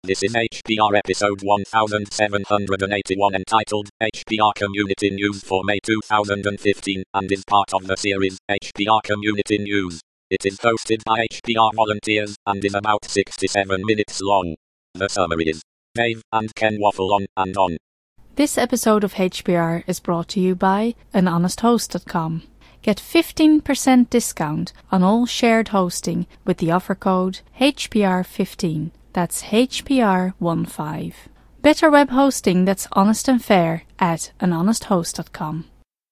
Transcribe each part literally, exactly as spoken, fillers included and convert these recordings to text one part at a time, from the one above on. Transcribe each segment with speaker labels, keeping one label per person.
Speaker 1: This is H P R episode one thousand seven hundred eighty-one entitled H P R Community News for May two thousand fifteen and is part of the series H P R Community News. It is hosted by H P R volunteers and is about sixty-seven minutes long. The summary is Dave and Ken waffle on and on.
Speaker 2: This episode of H P R is brought to you by an honest host dot com. Get fifteen percent discount on all shared hosting with the offer code H P R fifteen. That's H P R fifteen. Better web hosting that's honest and fair at an honest host dot com.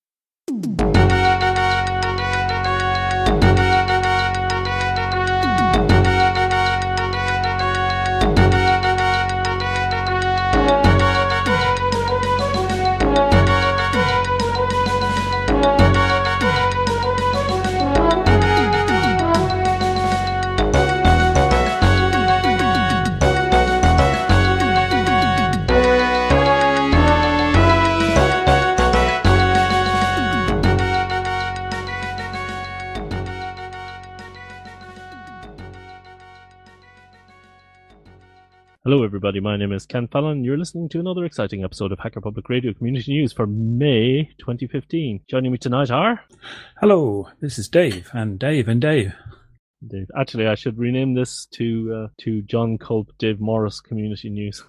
Speaker 3: Hello everybody, my name is Ken Fallon. You're listening to another exciting episode of Hacker Public Radio Community News for May twenty fifteen. Joining me tonight are...
Speaker 4: Hello, this is Dave, and Dave and Dave.
Speaker 3: Dave. Actually, I should rename this to uh, to John Culp, Dave Morris Community News.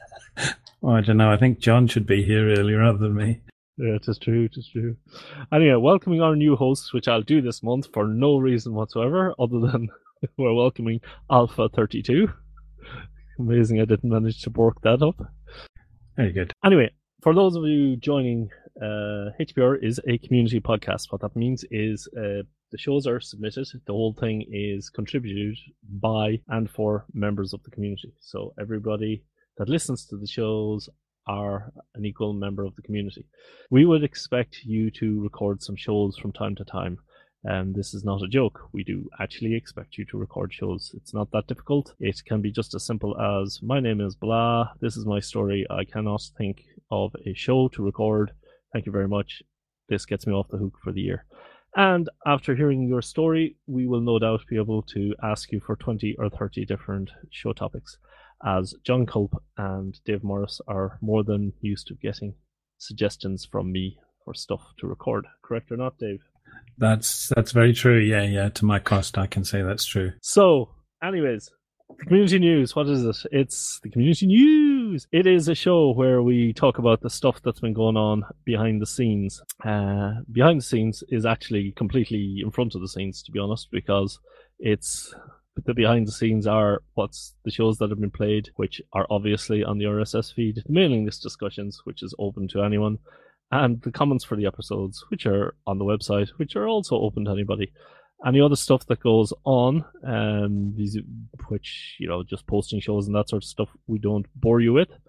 Speaker 4: Oh, I don't know, I think John should be here really rather than me.
Speaker 3: Yeah, it is true, it is true. Anyway, welcoming our new hosts, which I'll do this month for no reason whatsoever, other than we're welcoming Alpha thirty-two. Amazing I didn't manage to work that up.
Speaker 4: Very good.
Speaker 3: Anyway, for those of you joining, uh, H P R is a community podcast. What that means is uh, the shows are submitted. The whole thing is contributed by and for members of the community. So everybody that listens to the shows are an equal member of the community. We would expect you to record some shows from time to time. And this is not a joke. We do actually expect you to record shows. It's not that difficult. It can be just as simple as, my name is blah, this is my story, I cannot think of a show to record. Thank you very much. This gets me off the hook for the year. And after hearing your story, we will no doubt be able to ask you for twenty or thirty different show topics, as John Culp and Dave Morris are more than used to getting suggestions from me for stuff to record. Correct or not, Dave?
Speaker 4: That's that's very true. Yeah, yeah. To my cost, I can say that's true.
Speaker 3: So, anyways, the community news. What is it? It's the community news. It is a show where we talk about the stuff that's been going on behind the scenes. Uh, behind the scenes is actually completely in front of the scenes, to be honest, because it's the behind the scenes are what's the shows that have been played, which are obviously on the R S S feed, the mailing list discussions, which is open to anyone, and the comments for the episodes, which are on the website, which are also open to anybody. Any other stuff that goes on, um, these, which, you know, just posting shows and that sort of stuff, we don't bore you with.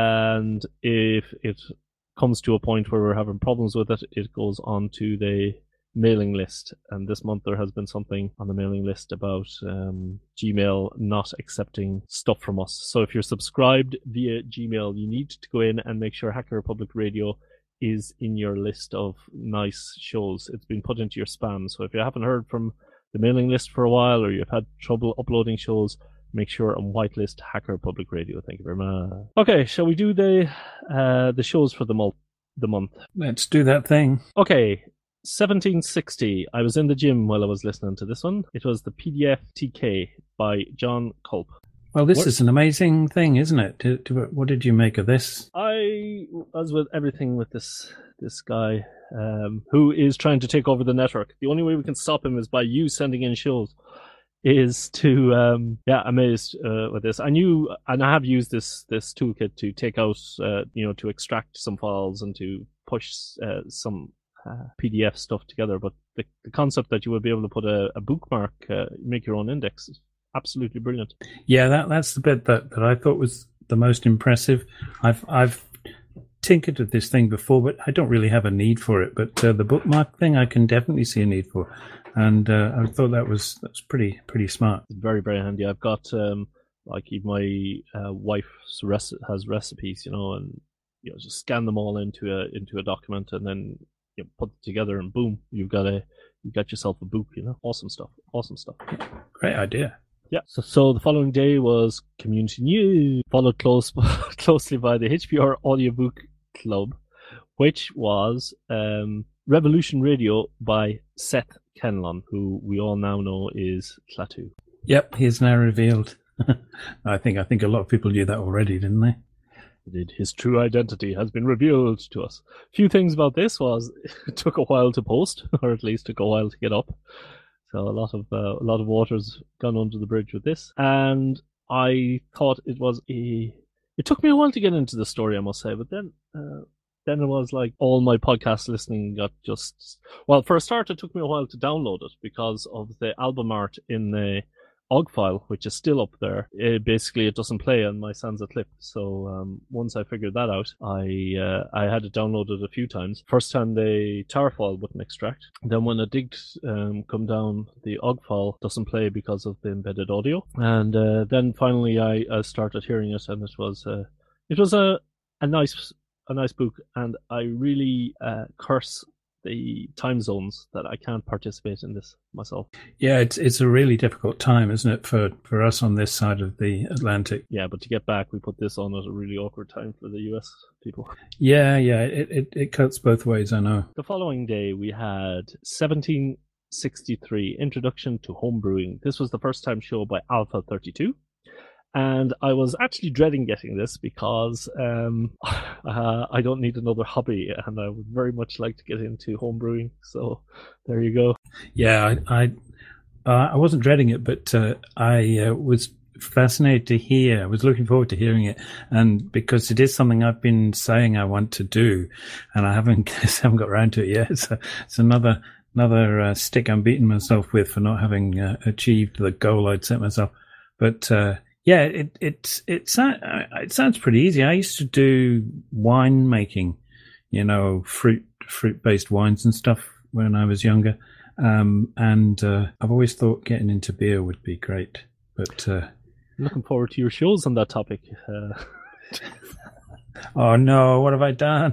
Speaker 3: And if it comes to a point where we're having problems with it, it goes on to the mailing list. And this month there has been something on the mailing list about um, Gmail not accepting stuff from us. So if you're subscribed via Gmail, you need to go in and make sure Hacker Public Radio is in your list of nice shows. It's been put into your spam. So if you haven't heard from the mailing list for a while, or you've had trouble uploading shows, make sure and whitelist Hacker Public Radio. Thank you very much. Okay, shall we do the uh, the shows for the month? The month.
Speaker 4: Let's do that thing.
Speaker 3: Okay, seventeen sixty. I was in the gym while I was listening to this one. It was the P D F T K by John Culp.
Speaker 4: Well, this
Speaker 3: what?
Speaker 4: is an amazing thing, isn't it? Do, do, what did you make of this?
Speaker 3: I, as with everything with this this guy, um, who is trying to take over the network, the only way we can stop him is by you sending in shows, is to, um, yeah, amazed uh, with this. I knew, and I have used this this toolkit to take out, uh, you know, to extract some files and to push uh, some uh, P D F stuff together, but the, the concept that you would be able to put a, a bookmark, uh, make your own index, absolutely brilliant.
Speaker 4: Yeah, that that's the bit that, that I thought was the most impressive. I've I've tinkered with this thing before, but I don't really have a need for it. But uh, the bookmark thing, I can definitely see a need for, and uh, I thought that was that's pretty pretty smart.
Speaker 3: Very very handy. I've got um, like my uh, wife's rec- has recipes, you know, and you know just scan them all into a into a document, and then you know, put it together, and boom, you've got a you got yourself a book. You know, awesome stuff. Awesome stuff.
Speaker 4: Great idea.
Speaker 3: Yeah. So, so the following day was community news, followed close closely by the H P R Audiobook Club, which was um, Revolution Radio by Seth Kenlon, who we all now know is Klaatu.
Speaker 4: Yep, he's now revealed. I think I think a lot of people knew that already, didn't they?
Speaker 3: Did his true identity has been revealed to us. A few things about this was it took a while to post, or at least took a while to get up. So a lot of uh, a lot of water's gone under the bridge with this, and I thought it was a. It took me a while to get into the story, I must say, but then uh, then it was like all my podcast listening got just well. For a start, it took me a while to download it because of the album art in the O G file, which is still up there. It, basically, it doesn't play on my Sansa clip. So um, once I figured that out, I uh, I had it downloaded a few times. First time the tar file wouldn't extract. Then when I did um, come down, the O G file doesn't play because of the embedded audio. And uh, then finally, I, I started hearing it, and it was uh, it was a a nice a nice book. And I really uh, curse the time zones that I can't participate in this myself.
Speaker 4: Yeah, it's it's a really difficult time, isn't it, for, for us on this side of the Atlantic?
Speaker 3: Yeah, but to get back, we put this on at a really awkward time for the U S people.
Speaker 4: Yeah, yeah, it, it, it cuts both ways, I know.
Speaker 3: The following day, we had seventeen sixty-three, Introduction to Homebrewing. This was the first time show by Alpha thirty-two. And I was actually dreading getting this because um, uh, I don't need another hobby, and I would very much like to get into homebrewing. So there you go.
Speaker 4: Yeah, I I, uh, I wasn't dreading it, but uh, I uh, was fascinated to hear. I was looking forward to hearing it, and because it is something I've been saying I want to do, and I haven't haven't got around to it yet. So it's another another uh, stick I'm beating myself with for not having uh, achieved the goal I'd set myself. But uh, yeah, it it it it sounds pretty easy. I used to do wine making, you know, fruit fruit based wines and stuff when I was younger, um, and uh, I've always thought getting into beer would be great. But uh,
Speaker 3: looking forward to your shows on that topic. Uh...
Speaker 4: oh no, what have I done?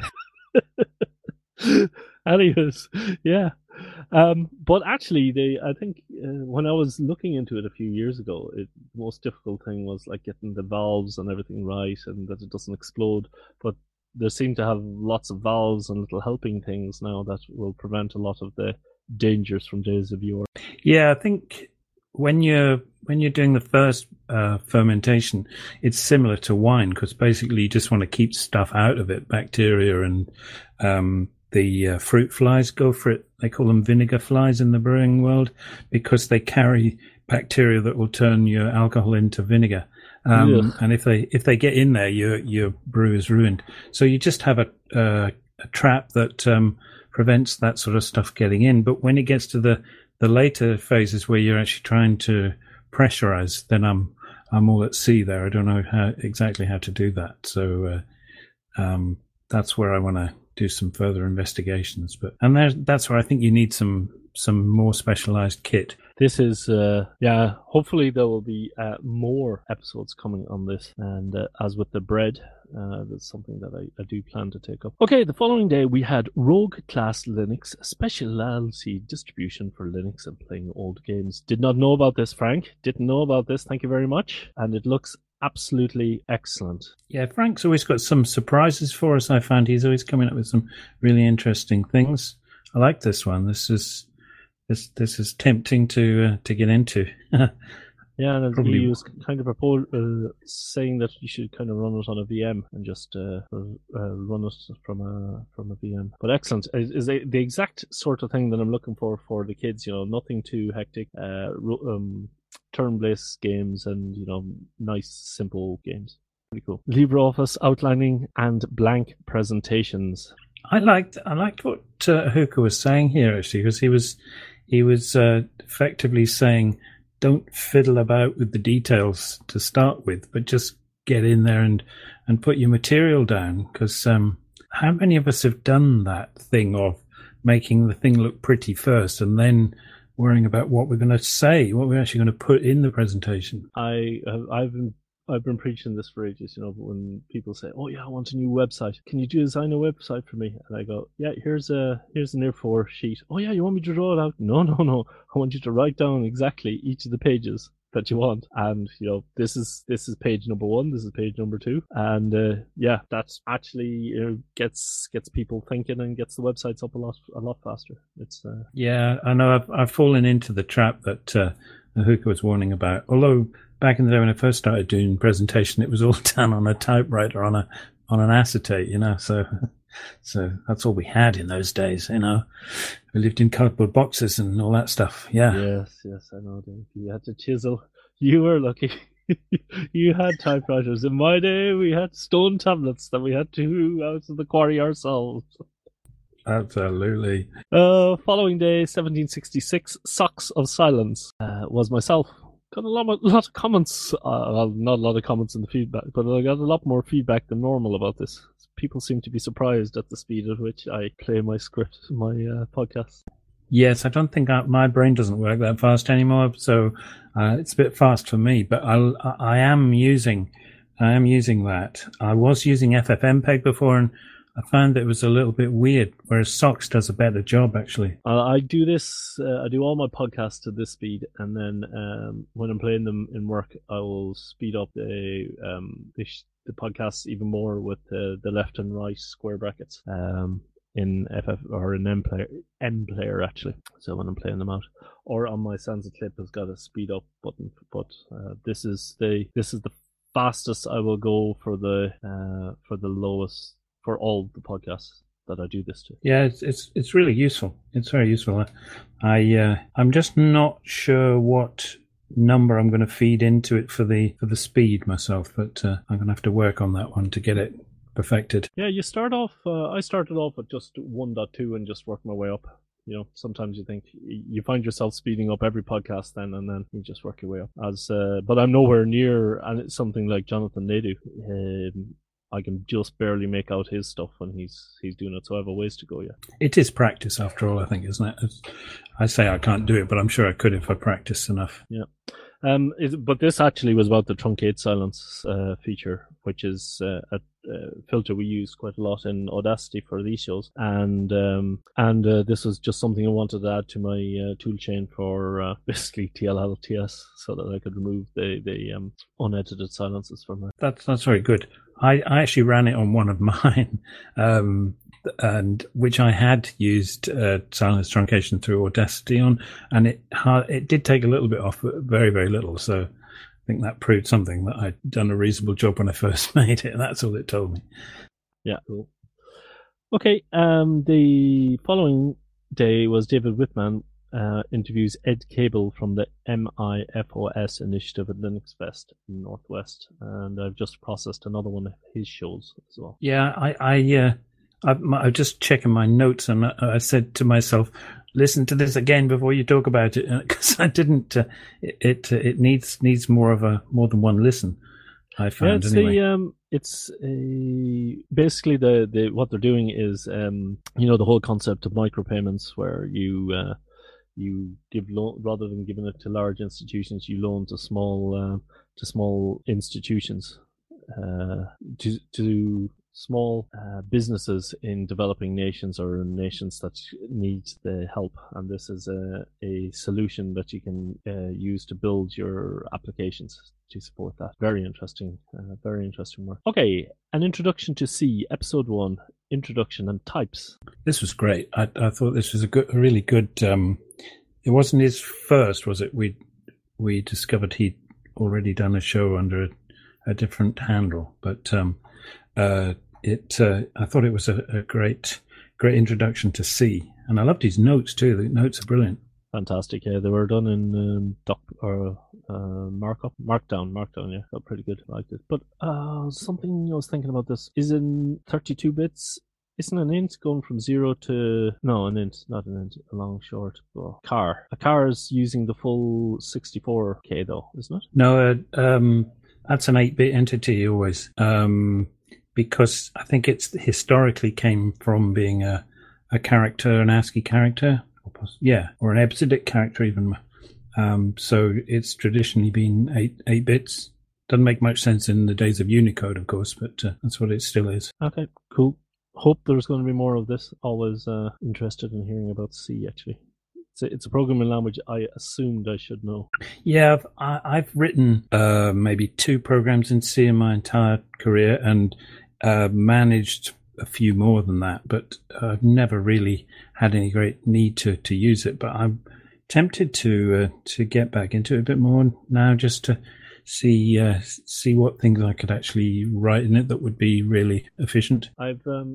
Speaker 3: Anyways, yeah. Um, but actually, they, I think uh, when I was looking into it a few years ago, it, the most difficult thing was like getting the valves and everything right, and that it doesn't explode. But they seem to have lots of valves and little helping things now that will prevent a lot of the dangers from days of yore.
Speaker 4: Yeah, I think when you're when you're doing the first uh, fermentation, it's similar to wine because basically you just want to keep stuff out of it, bacteria and um, the uh, fruit flies go for it. They call them vinegar flies in the brewing world because they carry bacteria that will turn your alcohol into vinegar. Um, and if they if they get in there, your your brew is ruined. So you just have a uh, a trap that um, prevents that sort of stuff getting in. But when it gets to the the later phases where you're actually trying to pressurize, then I'm I'm all at sea there. I don't know how exactly how to do that. So uh, um, that's where I want to do some further investigations. But and there, that's where I think you need some some more specialized kit.
Speaker 3: This is, uh, yeah, hopefully there will be uh, more episodes coming on this. And uh, as with the bread, uh, that's something that I, I do plan to take up. Okay, the following day we had Rogue Class Linux, specialty distribution for Linux and playing old games. Did not know about this, Frank. Didn't know about this. Thank you very much. And it looks absolutely excellent.
Speaker 4: Yeah, Frank's always got some surprises for us, I find. He's always coming up with some really interesting things. I like this one. This is... This this is tempting to uh, to get into.
Speaker 3: Yeah, and
Speaker 4: Probably.
Speaker 3: he was kind of propose, uh, saying that you should kind of run it on a V M and just uh, uh, run it from a from a V M. But excellent is, is a, the exact sort of thing that I'm looking for for the kids. You know, nothing too hectic. Uh, um, turn-based games and you know, nice simple games. Pretty cool. LibreOffice outlining and blank presentations.
Speaker 4: I liked I liked what uh, Hookah was saying here actually, because he was he was uh, effectively saying, don't fiddle about with the details to start with, but just get in there and, and put your material down. Because um, how many of us have done that thing of making the thing look pretty first and then worrying about what we're going to say, what we're actually going to put in the presentation?
Speaker 3: I uh, I've been I've been preaching this for ages, you know, but when people say, oh yeah, I want a new website. Can you design a website for me? And I go, yeah, here's a here's an A four sheet. Oh yeah, you want me to draw it out? No, no, no. I want you to write down exactly each of the pages that you want. And you know, this is this is page number one. This is page number two. And uh, yeah, that's actually, you know, gets gets people thinking and gets the websites up a lot a lot faster. It's uh,
Speaker 4: yeah, I know. I've I've fallen into the trap that uh, Ahuka was warning about. Although back in the day when I first started doing presentation, it was all done on a typewriter on a on an acetate, you know. So. So that's all we had in those days, you know. We lived in cardboard boxes and all that stuff. Yeah.
Speaker 3: Yes, yes, I know. Dave. You had to chisel. You were lucky. You had typewriters. In my day, we had stone tablets that we had to out of the quarry ourselves.
Speaker 4: Absolutely.
Speaker 3: Uh, following day, seventeen sixty-six, Socks of Silence, uh, was myself. Got a lot, of, lot of comments. Uh, well, not a lot of comments in the feedback, but I got a lot more feedback than normal about this. People seem to be surprised at the speed at which I play my script, my uh, podcast.
Speaker 4: Yes, I don't think I, my brain doesn't work that fast anymore, so uh, it's a bit fast for me. But I'll, I am using, I am using that. I was using F F M P E G before, and I found that it was a little bit weird. Whereas Socks does a better job, actually.
Speaker 3: Uh, I do this. Uh, I do all my podcasts to this speed, and then um, when I'm playing them in work, I will speed up the um, the. Sh- the podcasts even more with the, the left and right square brackets um, in F F or in M player, M player actually. So when I'm playing them out, or on my Sansa clip has got a speed up button. But uh, this is the this is the fastest I will go for the uh, for the lowest for all the podcasts that I do this to.
Speaker 4: Yeah, it's it's it's really useful. It's very useful. I uh, I'm just not sure what number I'm going to feed into it for the for the speed myself, but uh, I'm going to have to work on that one to get it perfected.
Speaker 3: Yeah, you start off. Uh, I started off at just one point two and just worked my way up. You know, sometimes you think you find yourself speeding up every podcast, then and then you just work your way up. As uh, but I'm nowhere near, and it's something like Jonathan Naidu. Um, I can just barely make out his stuff when he's he's doing it, so I have a ways to go yet.
Speaker 4: It is practice after all, I think, isn't it? It's, I say I can't do it, but I'm sure I could if I practiced enough.
Speaker 3: Yeah. Um, it, but this actually was about the truncate silence uh, feature, which is uh, a, a filter we use quite a lot in Audacity for these shows, and um, and uh, this was just something I wanted to add to my uh, toolchain for uh, basically T L L T S, so that I could remove the the um, unedited silences from it.
Speaker 4: That's that's very good. I, I actually ran it on one of mine, um, and which I had used uh, silence truncation through Audacity on, and it it did take a little bit off, but very very little. So I think that proved something that I'd done a reasonable job when I first made it. That's all it told me.
Speaker 3: Yeah, cool. Okay, um, the following day was David Whitman uh, interviews Ed Cable from the M I F O S initiative at Linux Fest in Northwest, and I've just processed another one of his shows as well.
Speaker 4: Yeah, I, I, uh, I, I was just checking my notes, and I, I said to myself, "Listen to this again before you talk about it," because I didn't. Uh, it it, uh, it needs needs more of a more than one listen. I found
Speaker 3: yeah, it's
Speaker 4: anyway.
Speaker 3: The, um, it's a, basically the, the what they're doing is um, you know, the whole concept of micropayments, where you uh, you give loan rather than giving it to large institutions, you loan to small uh, to small institutions, uh, to to small uh, businesses in developing nations or in nations that need the help. And this is a, a solution that you can uh, use to build your applications to support that. Very interesting, uh, very interesting work. Okay, an introduction to C, episode one, introduction and types.
Speaker 4: This was great. I, I thought this was a good, a really good. Um, it wasn't his first, was it? We we discovered he'd already done a show under a, a different handle, but um, uh, it. Uh, I thought it was a, a great, great introduction to C, and I loved his notes too. The notes are brilliant.
Speaker 3: Fantastic. Yeah, they were done in um, doc or uh, markup, markdown, markdown. Yeah, felt pretty good. I liked it. But uh, something I was thinking about this is in thirty-two bits. Isn't an int going from zero to no an int, not an int, a long short. Well, car. A car is using the full sixty-four K though, isn't it?
Speaker 4: No, uh, um, that's an eight-bit entity always, um, because I think it's historically came from being a a character, an ASCII character. Yeah, or an EBCDIC character even. Um, so it's traditionally been eight eight bits. Doesn't make much sense in the days of Unicode, of course, but uh, that's what it still is.
Speaker 3: Okay, cool. Hope there's going to be more of this. Always uh, interested in hearing about C, actually. It's a, it's a programming language I assumed I should know.
Speaker 4: Yeah, I've, I, I've written uh, maybe two programs in C in my entire career and uh, managed a few more than that, but I've never really had any great need to, to use it. But I'm tempted to uh, to get back into it a bit more now, just to see uh, see what things I could actually write in it that would be really efficient.
Speaker 3: I've um,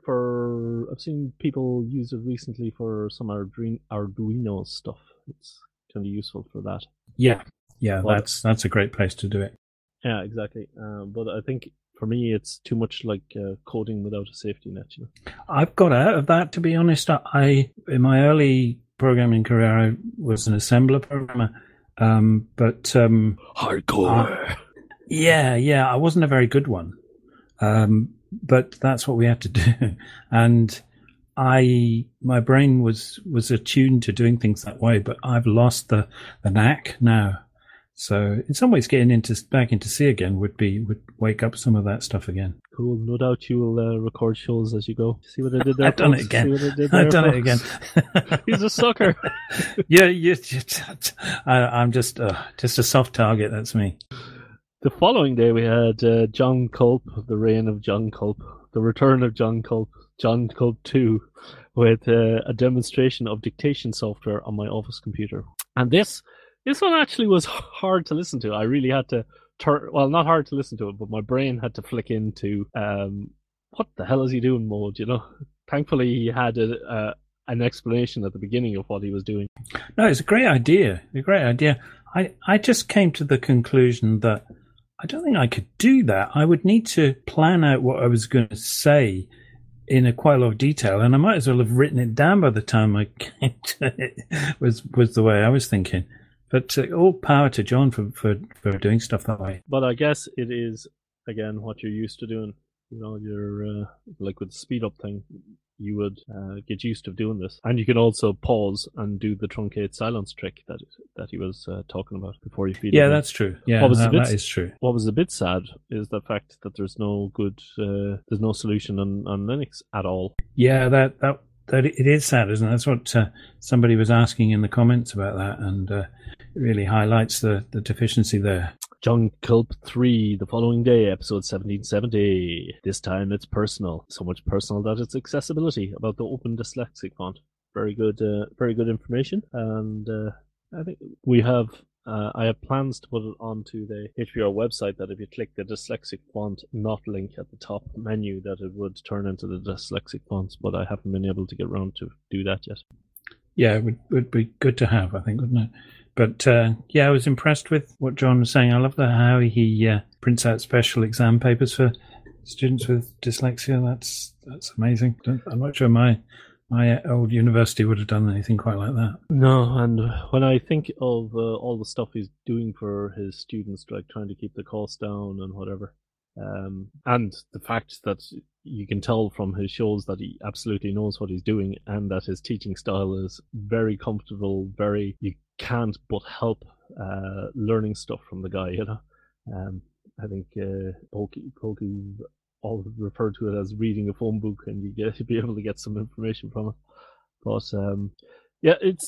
Speaker 3: for I've seen people use it recently for some Arduino, Arduino stuff. It's kind of useful for that.
Speaker 4: Yeah, yeah,
Speaker 3: But-
Speaker 4: that's that's a great place to do it.
Speaker 3: Yeah, exactly. Um, but I think for me, it's too much like uh, coding without a safety net. You know?
Speaker 4: I've got out of that, to be honest. I in my early programming career, I was an assembler programmer, um, but um,
Speaker 3: Hardcore.
Speaker 4: yeah, yeah, I wasn't a very good one. Um, but that's what we had to do, and I my brain was was attuned to doing things that way. But I've lost the the knack now. So in some ways, getting into back into C again would be would wake up some of that stuff again.
Speaker 3: Cool. No doubt you will uh, record shows as you go. See what I did there?
Speaker 4: I've done it
Speaker 3: folks?
Speaker 4: again.
Speaker 3: See what I did there,
Speaker 4: I've done it
Speaker 3: folks?
Speaker 4: again.
Speaker 3: He's a sucker.
Speaker 4: yeah, you, you, I, I'm just uh, just a soft target. That's me.
Speaker 3: The following day, we had uh, John Culp, the reign of John Culp, the return of John Culp, John Culp two, with uh, a demonstration of dictation software on my office computer. And this this one actually was hard to listen to. I really had to turn, well, not hard to listen to it, but my brain had to flick into um, what the hell is he doing mode, you know? Thankfully, he had a, a, an explanation at the beginning of what he was doing.
Speaker 4: No, it's a great idea. A great idea. I, I just came to the conclusion that I don't think I could do that. I would need to plan out what I was going to say in a quite a lot of detail, and I might as well have written it down by the time I came to it, was, was the way I was thinking. But uh, all power to John for, for, for doing stuff that way.
Speaker 3: But I guess it is, again, what you're used to doing. You know, you're, uh, like with the speed up thing, you would uh, get used to doing this. And you can also pause and do the truncate silence trick that that he was uh, talking about before you feed it.
Speaker 4: Yeah,
Speaker 3: in.
Speaker 4: that's true. Yeah,
Speaker 3: What was
Speaker 4: that,
Speaker 3: the bit-
Speaker 4: that is true.
Speaker 3: What was a bit sad is the fact that there's no good, uh, there's no solution on, on Linux at all.
Speaker 4: Yeah, that that that it is sad, isn't it? That's what uh, somebody was asking in the comments about that, and uh, it really highlights the, the deficiency there.
Speaker 3: John Culp three, the following day, episode seventeen seventy. This time it's personal. So much personal that it's accessibility about the Open Dyslexic font. Very good, uh, very good information. And uh, I think we have, uh, I have plans to put it onto the H P R website that if you click the dyslexic font not link at the top menu, that it would turn into the dyslexic fonts, but I haven't been able to get around to do that yet.
Speaker 4: Yeah, it would, would be good to have, I think, wouldn't it? But uh, yeah, I was impressed with what John was saying. I love the, how he uh, prints out special exam papers for students with dyslexia. That's that's amazing. I'm not sure my my old university would have done anything quite like that.
Speaker 3: No, and when I think of uh, all the stuff he's doing for his students, like trying to keep the cost down and whatever, um, and the fact that you can tell from his shows that he absolutely knows what he's doing and that his teaching style is very comfortable, very, you can't but help uh, learning stuff from the guy, you know. Um, I think uh, Pokey, Pokey all referred to it as reading a phone book, and you get to be able to get some information from it. But um, yeah, it's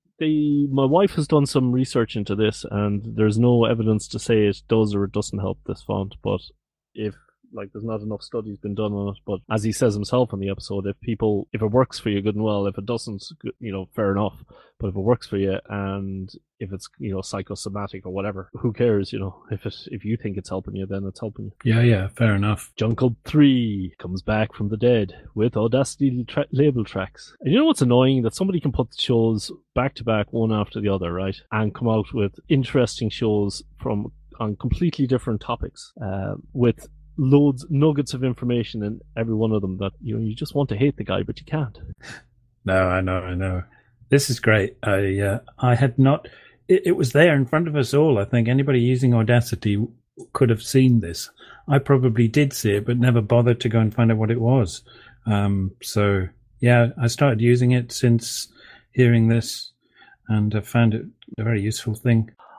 Speaker 3: the my wife has done some research into this, and there's no evidence to say it does or it doesn't help this font. But if like there's not enough studies been done on it, but as he says himself in the episode, if people, if it works for you, good and well. If it doesn't, you know, fair enough. But if it works for you, and if it's, you know, psychosomatic or whatever, who cares? You know, if it, if you think it's helping you, then it's helping you.
Speaker 4: Yeah, yeah, fair enough.
Speaker 3: John Culp three comes back from the dead with Audacity tra- label tracks. And you know what's annoying? That somebody can put shows back to back, one after the other, right? And come out with interesting shows from on completely different topics, uh, with loads, nuggets of information in every one of them that, you know, you just want to hate the guy, but you can't.
Speaker 4: No, I know, I know. This is great. I uh, I had not. It, it was there in front of us all. I think anybody using Audacity could have seen this. I probably did see it, but never bothered to go and find out what it was. Um, so yeah, I started using it since hearing this, and I found it a very useful thing.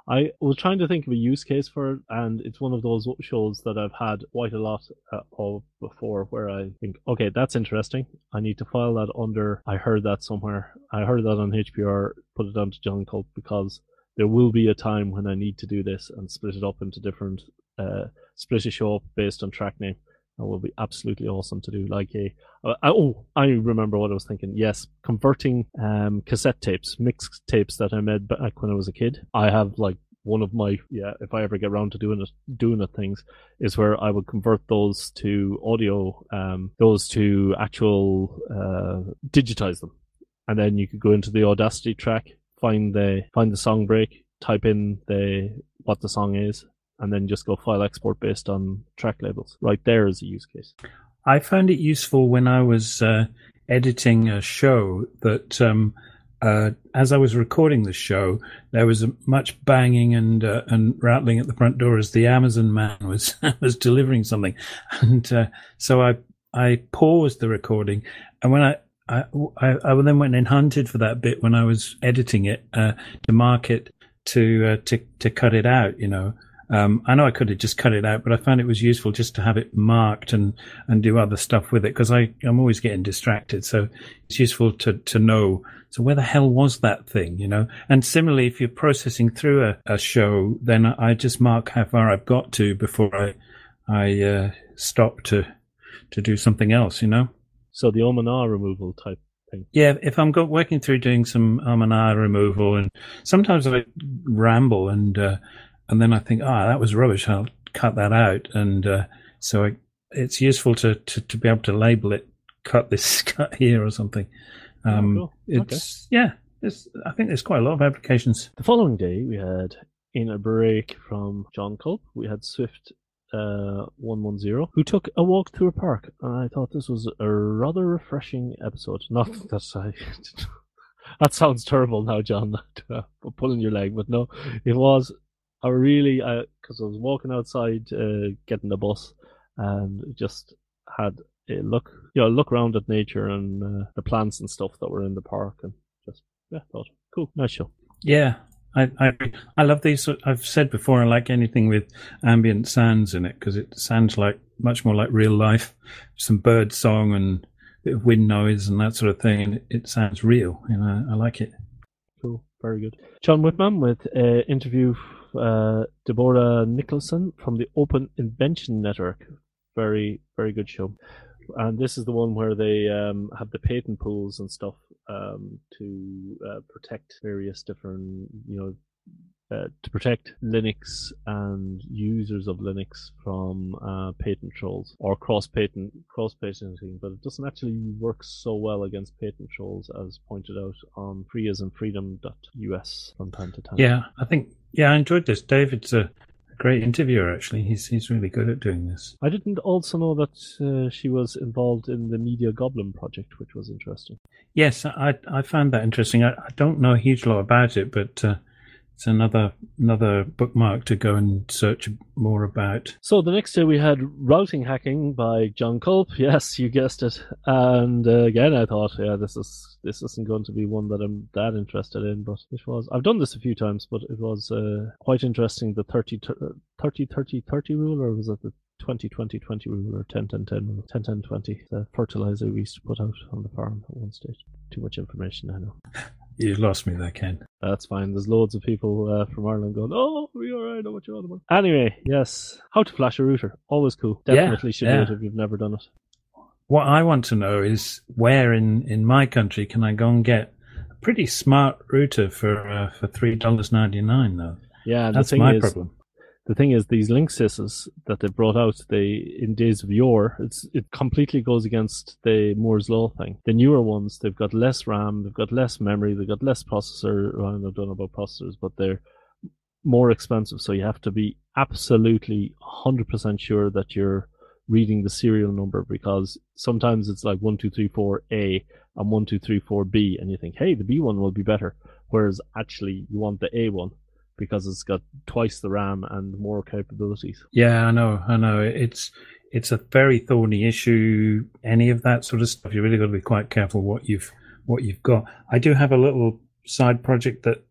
Speaker 3: I was trying to think of a use case for it, and it's one of those shows that I've had quite a lot uh, of before, where I think, okay, that's interesting. I need to file that under. I heard that somewhere. I heard that on H P R. Put it down to John Culp, because there will be a time when I need to do this and split it up into different. Uh, split a show up based on track name. That will be absolutely awesome to do. Like a uh, oh, I remember what I was thinking. Yes, converting um, cassette tapes, mixed tapes that I made back when I was a kid. I have like one of my yeah. If I ever get around to doing it, doing it things is where I would convert those to audio, um, those to actual uh, digitize them, and then you could go into the Audacity track, find the find the song break, type in the what the song is, and then just go file export based on track labels. Right there is a use case.
Speaker 4: I found it useful when I was uh, editing a show that um, uh, as I was recording the show, there was a much banging and uh, and rattling at the front door as the Amazon man was was delivering something, and uh, so I I paused the recording, and when I I, I I then went and hunted for that bit when I was editing it uh, to mark it to uh, to to cut it out, you know. Um, I know I could have just cut it out, but I found it was useful just to have it marked and, and do other stuff with it, because I I'm always getting distracted. So it's useful to to know. So where the hell was that thing, you know? And similarly, if you're processing through a, a show, then I just mark how far I've got to before I I uh, stop to to do something else, you know.
Speaker 3: So the Omana removal type thing.
Speaker 4: Yeah, if I'm go- working through doing some Omana removal, and sometimes I ramble and. Uh, And then I think, ah, oh, that was rubbish. I'll cut that out. And uh, so I, it's useful to, to, to be able to label it, cut this cut here or something. Um,
Speaker 3: oh, cool.
Speaker 4: It's okay. yeah. It's, I think there's quite a lot of applications.
Speaker 3: The following day, we had in a break from John Culp, we had Swift uh, one one zero, who took a walk through a park. And I thought this was a rather refreshing episode. Not that I. That sounds terrible now, John, for pulling your leg, but no, it was. I really, because I, I was walking outside, uh, getting the bus, and just had a look, you know, look around at nature and uh, the plants and stuff that were in the park, and just yeah, thought cool, nice show.
Speaker 4: Yeah, I I, I love these. I've said before, I like anything with ambient sounds in it, because it sounds like much more like real life, some bird song and a bit of wind noise and that sort of thing, and it, it sounds real. You know, I like it.
Speaker 3: Cool, very good. John Whitman with an interview. Uh, Deborah Nicholson from the Open Invention Network. Very, very good show. And this is the one where they um, have the patent pools and stuff um, to uh, protect various different, you know, uh, to protect Linux and users of Linux from uh, patent trolls or cross-patent, cross-patenting, but it doesn't actually work so well against patent trolls as pointed out on free as in freedom dot U S from time to time.
Speaker 4: Yeah, I think Yeah, I enjoyed this. David's a great interviewer, actually. He's he's really good at doing this.
Speaker 3: I didn't also know that uh, she was involved in the Media Goblin project, which was interesting.
Speaker 4: Yes, I I found that interesting. I, I don't know a huge lot about it, but uh, it's another another bookmark to go and search more about.
Speaker 3: So the next day we had Routing Hacking by John Culp. Yes, you guessed it. And uh, again, I thought, yeah, this is this isn't going to be one that I'm that interested in, but it was. I've done this a few times, but it was uh, quite interesting. The thirty thirty thirty thirty rule, or was it the twenty twenty twenty rule, or ten ten ten rule? ten ten twenty, the fertilizer we used to put out on the farm at one stage. Too much information, I know.
Speaker 4: You lost me there, Ken.
Speaker 3: That's fine. There's loads of people uh, from Ireland going, oh, we all right, I know what you're on about. Anyway, yes. How to flash a router. Always cool. Definitely
Speaker 4: yeah,
Speaker 3: should
Speaker 4: yeah.
Speaker 3: do it if you've never done it.
Speaker 4: What I want to know is where in, in my country can I go and get a pretty smart router for uh, for three dollars ninety-nine, though?
Speaker 3: Yeah,
Speaker 4: that's
Speaker 3: the thing
Speaker 4: my
Speaker 3: is,
Speaker 4: problem.
Speaker 3: The thing is, these Linksys that they brought out, they in days of yore, it's it completely goes against the Moore's Law thing. The newer ones, they've got less RAM, they've got less memory, they've got less processor. Well, I don't know about processors, but they're more expensive. So you have to be absolutely one hundred percent sure that you're reading the serial number, because sometimes it's like one two three four A and one two three four B, and you think, hey, the B one will be better, whereas actually you want the A one, because it's got twice the RAM and more capabilities.
Speaker 4: Yeah, I know, I know. It's it's a very thorny issue. Any of that sort of stuff, you really got to be quite careful what you've what you've got. I do have a little side project that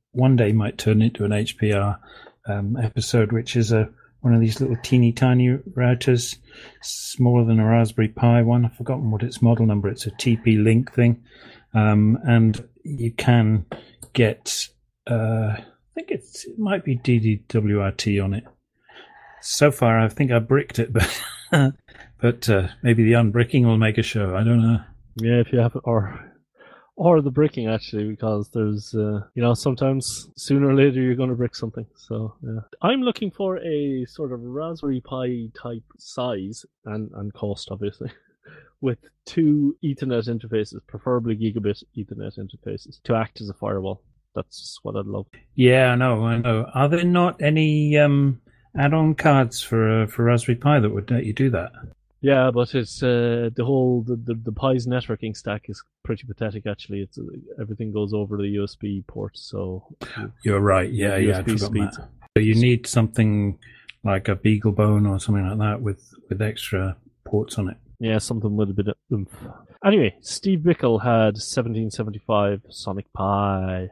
Speaker 4: one day might turn into an H P R um, episode, which is a one of these little teeny tiny routers, smaller than a Raspberry Pi one. I've forgotten what its model number. It's a T P Link thing, um, and you can get. Uh, I think it's, it might be D D W R T on it. So far, I think I bricked it, but but uh, maybe the unbricking will make a show. I don't know.
Speaker 3: Yeah, if you have it, or or the bricking actually, because there's uh, you know, sometimes sooner or later you're going to brick something. So yeah, I'm looking for a sort of Raspberry Pi type size and and cost, obviously, with two Ethernet interfaces, preferably gigabit Ethernet interfaces, to act as a firewall. That's what I'd love.
Speaker 4: Yeah, I know, I know. Are there not any um, add-on cards for uh, for Raspberry Pi that would let you do that?
Speaker 3: Yeah, but it's uh, the whole the, the the Pi's networking stack is pretty pathetic. Actually, it's uh, everything goes over the U S B port. So
Speaker 4: you're right. Yeah,
Speaker 3: U S B
Speaker 4: yeah. I forgot
Speaker 3: speeds.
Speaker 4: that. So you need something like a BeagleBone or something like that with with extra ports on it.
Speaker 3: Yeah, something with a bit of oomph. Anyway, Steve Bickle had seventeen seventy-five Sonic Pi.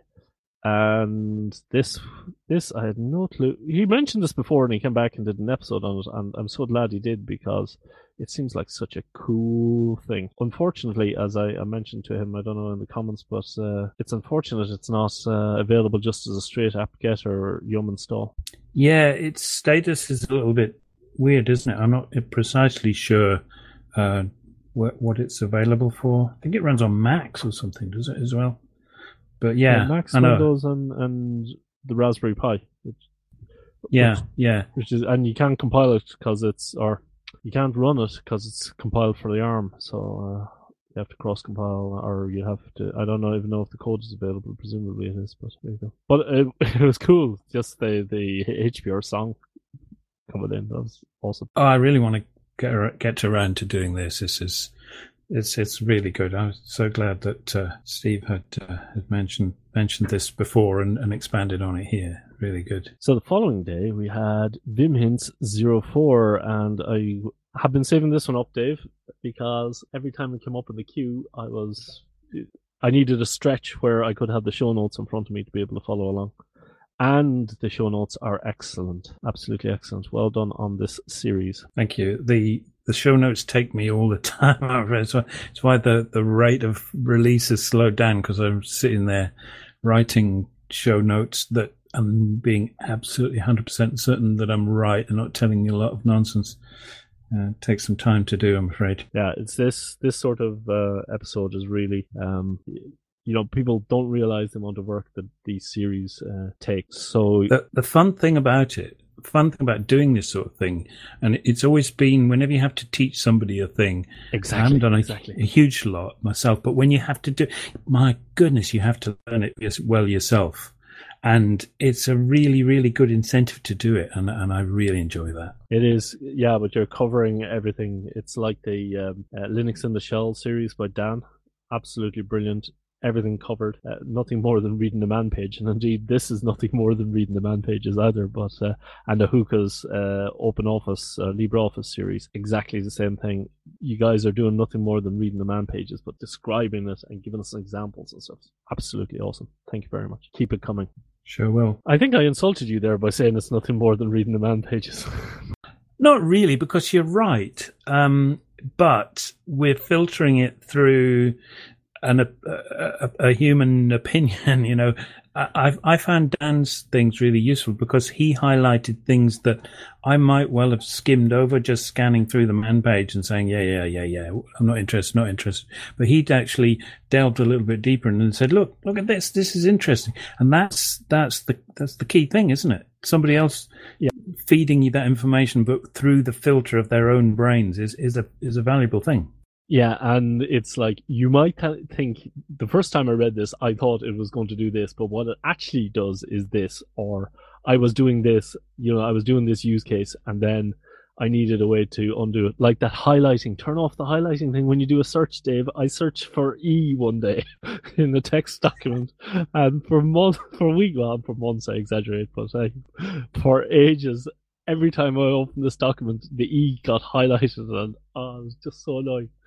Speaker 3: And this, this I had no clue. He mentioned this before, and he came back and did an episode on it, and I'm so glad he did, because it seems like such a cool thing. Unfortunately, as I, I mentioned to him, I don't know in the comments, but uh, it's unfortunate it's not uh, available just as a straight apt-get or yum install.
Speaker 4: Yeah, its status is a little bit weird, isn't it? I'm not precisely sure uh, what, what it's available for. I think it runs on Macs or something, does it, as well? But yeah,
Speaker 3: yeah Macs,
Speaker 4: I know.
Speaker 3: Windows, and, and the Raspberry Pi. Which,
Speaker 4: yeah,
Speaker 3: which,
Speaker 4: yeah.
Speaker 3: Which is, and you can't compile it because it's, or you can't run it because it's compiled for the ARM. So uh, you have to cross compile, or you have to. I don't know even know if the code is available. Presumably it is, but there you go. But it, it was cool. Just the the H P R song coming in. That was awesome.
Speaker 4: Oh, I really want to get get around to doing this. This is. It's it's really good. I was so glad that uh, Steve had uh, had mentioned mentioned this before and, and expanded on it here. Really good.
Speaker 3: So the following day we had Vimhints zero four, and I have been saving this one up, Dave, because every time it came up in the queue, I was I needed a stretch where I could have the show notes in front of me to be able to follow along. And the show notes are excellent, absolutely excellent. Well done on this series.
Speaker 4: Thank you. The the show notes take me all the time. It's why, it's why the, the rate of release has slowed down, because I'm sitting there writing show notes that I'm being absolutely one hundred percent certain that I'm right and not telling you a lot of nonsense. Uh, it takes some time to do, I'm afraid.
Speaker 3: Yeah, it's this this sort of uh, episode is really... Um, you know, people don't realize the amount of work that these series uh, take. So
Speaker 4: the, the fun thing about it, fun thing about doing this sort of thing, and it's always been whenever you have to teach somebody a thing.
Speaker 3: Exactly.
Speaker 4: I haven't done a,
Speaker 3: exactly.
Speaker 4: a huge lot myself, but when you have to do, my goodness, you have to learn it well yourself, and it's a really, really good incentive to do it, and and I really enjoy that.
Speaker 3: It is, yeah, but you're covering everything. It's like the um, uh, Linux in the Shell series by Dan. Absolutely brilliant. Everything covered, uh, nothing more than reading the man page, and indeed this is nothing more than reading the man pages either. But uh, and the Hookah's uh, Open Office, uh, LibreOffice series, exactly the same thing. You guys are doing nothing more than reading the man pages, but describing it and giving us examples and stuff. Absolutely awesome. Thank you very much. Keep it coming.
Speaker 4: Sure will.
Speaker 3: I think I insulted you there by saying it's nothing more than reading the man pages.
Speaker 4: Not really, because you're right. Um, but we're filtering it through an, a, a, a human opinion. You know, I, I found Dan's things really useful because he highlighted things that I might well have skimmed over just scanning through the man page and saying, yeah, yeah, yeah, yeah, I'm not interested, not interested. But he'd actually delved a little bit deeper and then said, look, look at this, this is interesting. And that's, that's the, that's the key thing, isn't it? Somebody else yeah. feeding you that information, but through the filter of their own brains is, is a, is a valuable thing.
Speaker 3: Yeah, and it's like, you might think, the first time I read this, I thought it was going to do this, but what it actually does is this, or I was doing this, you know, I was doing this use case, and then I needed a way to undo it. Like that highlighting, turn off the highlighting thing when you do a search, Dave. I searched for E one day in the text document, and for months, for a week, well, for months I exaggerate, but I, for ages, every time I opened this document, the E got highlighted, and oh, it was just so annoying.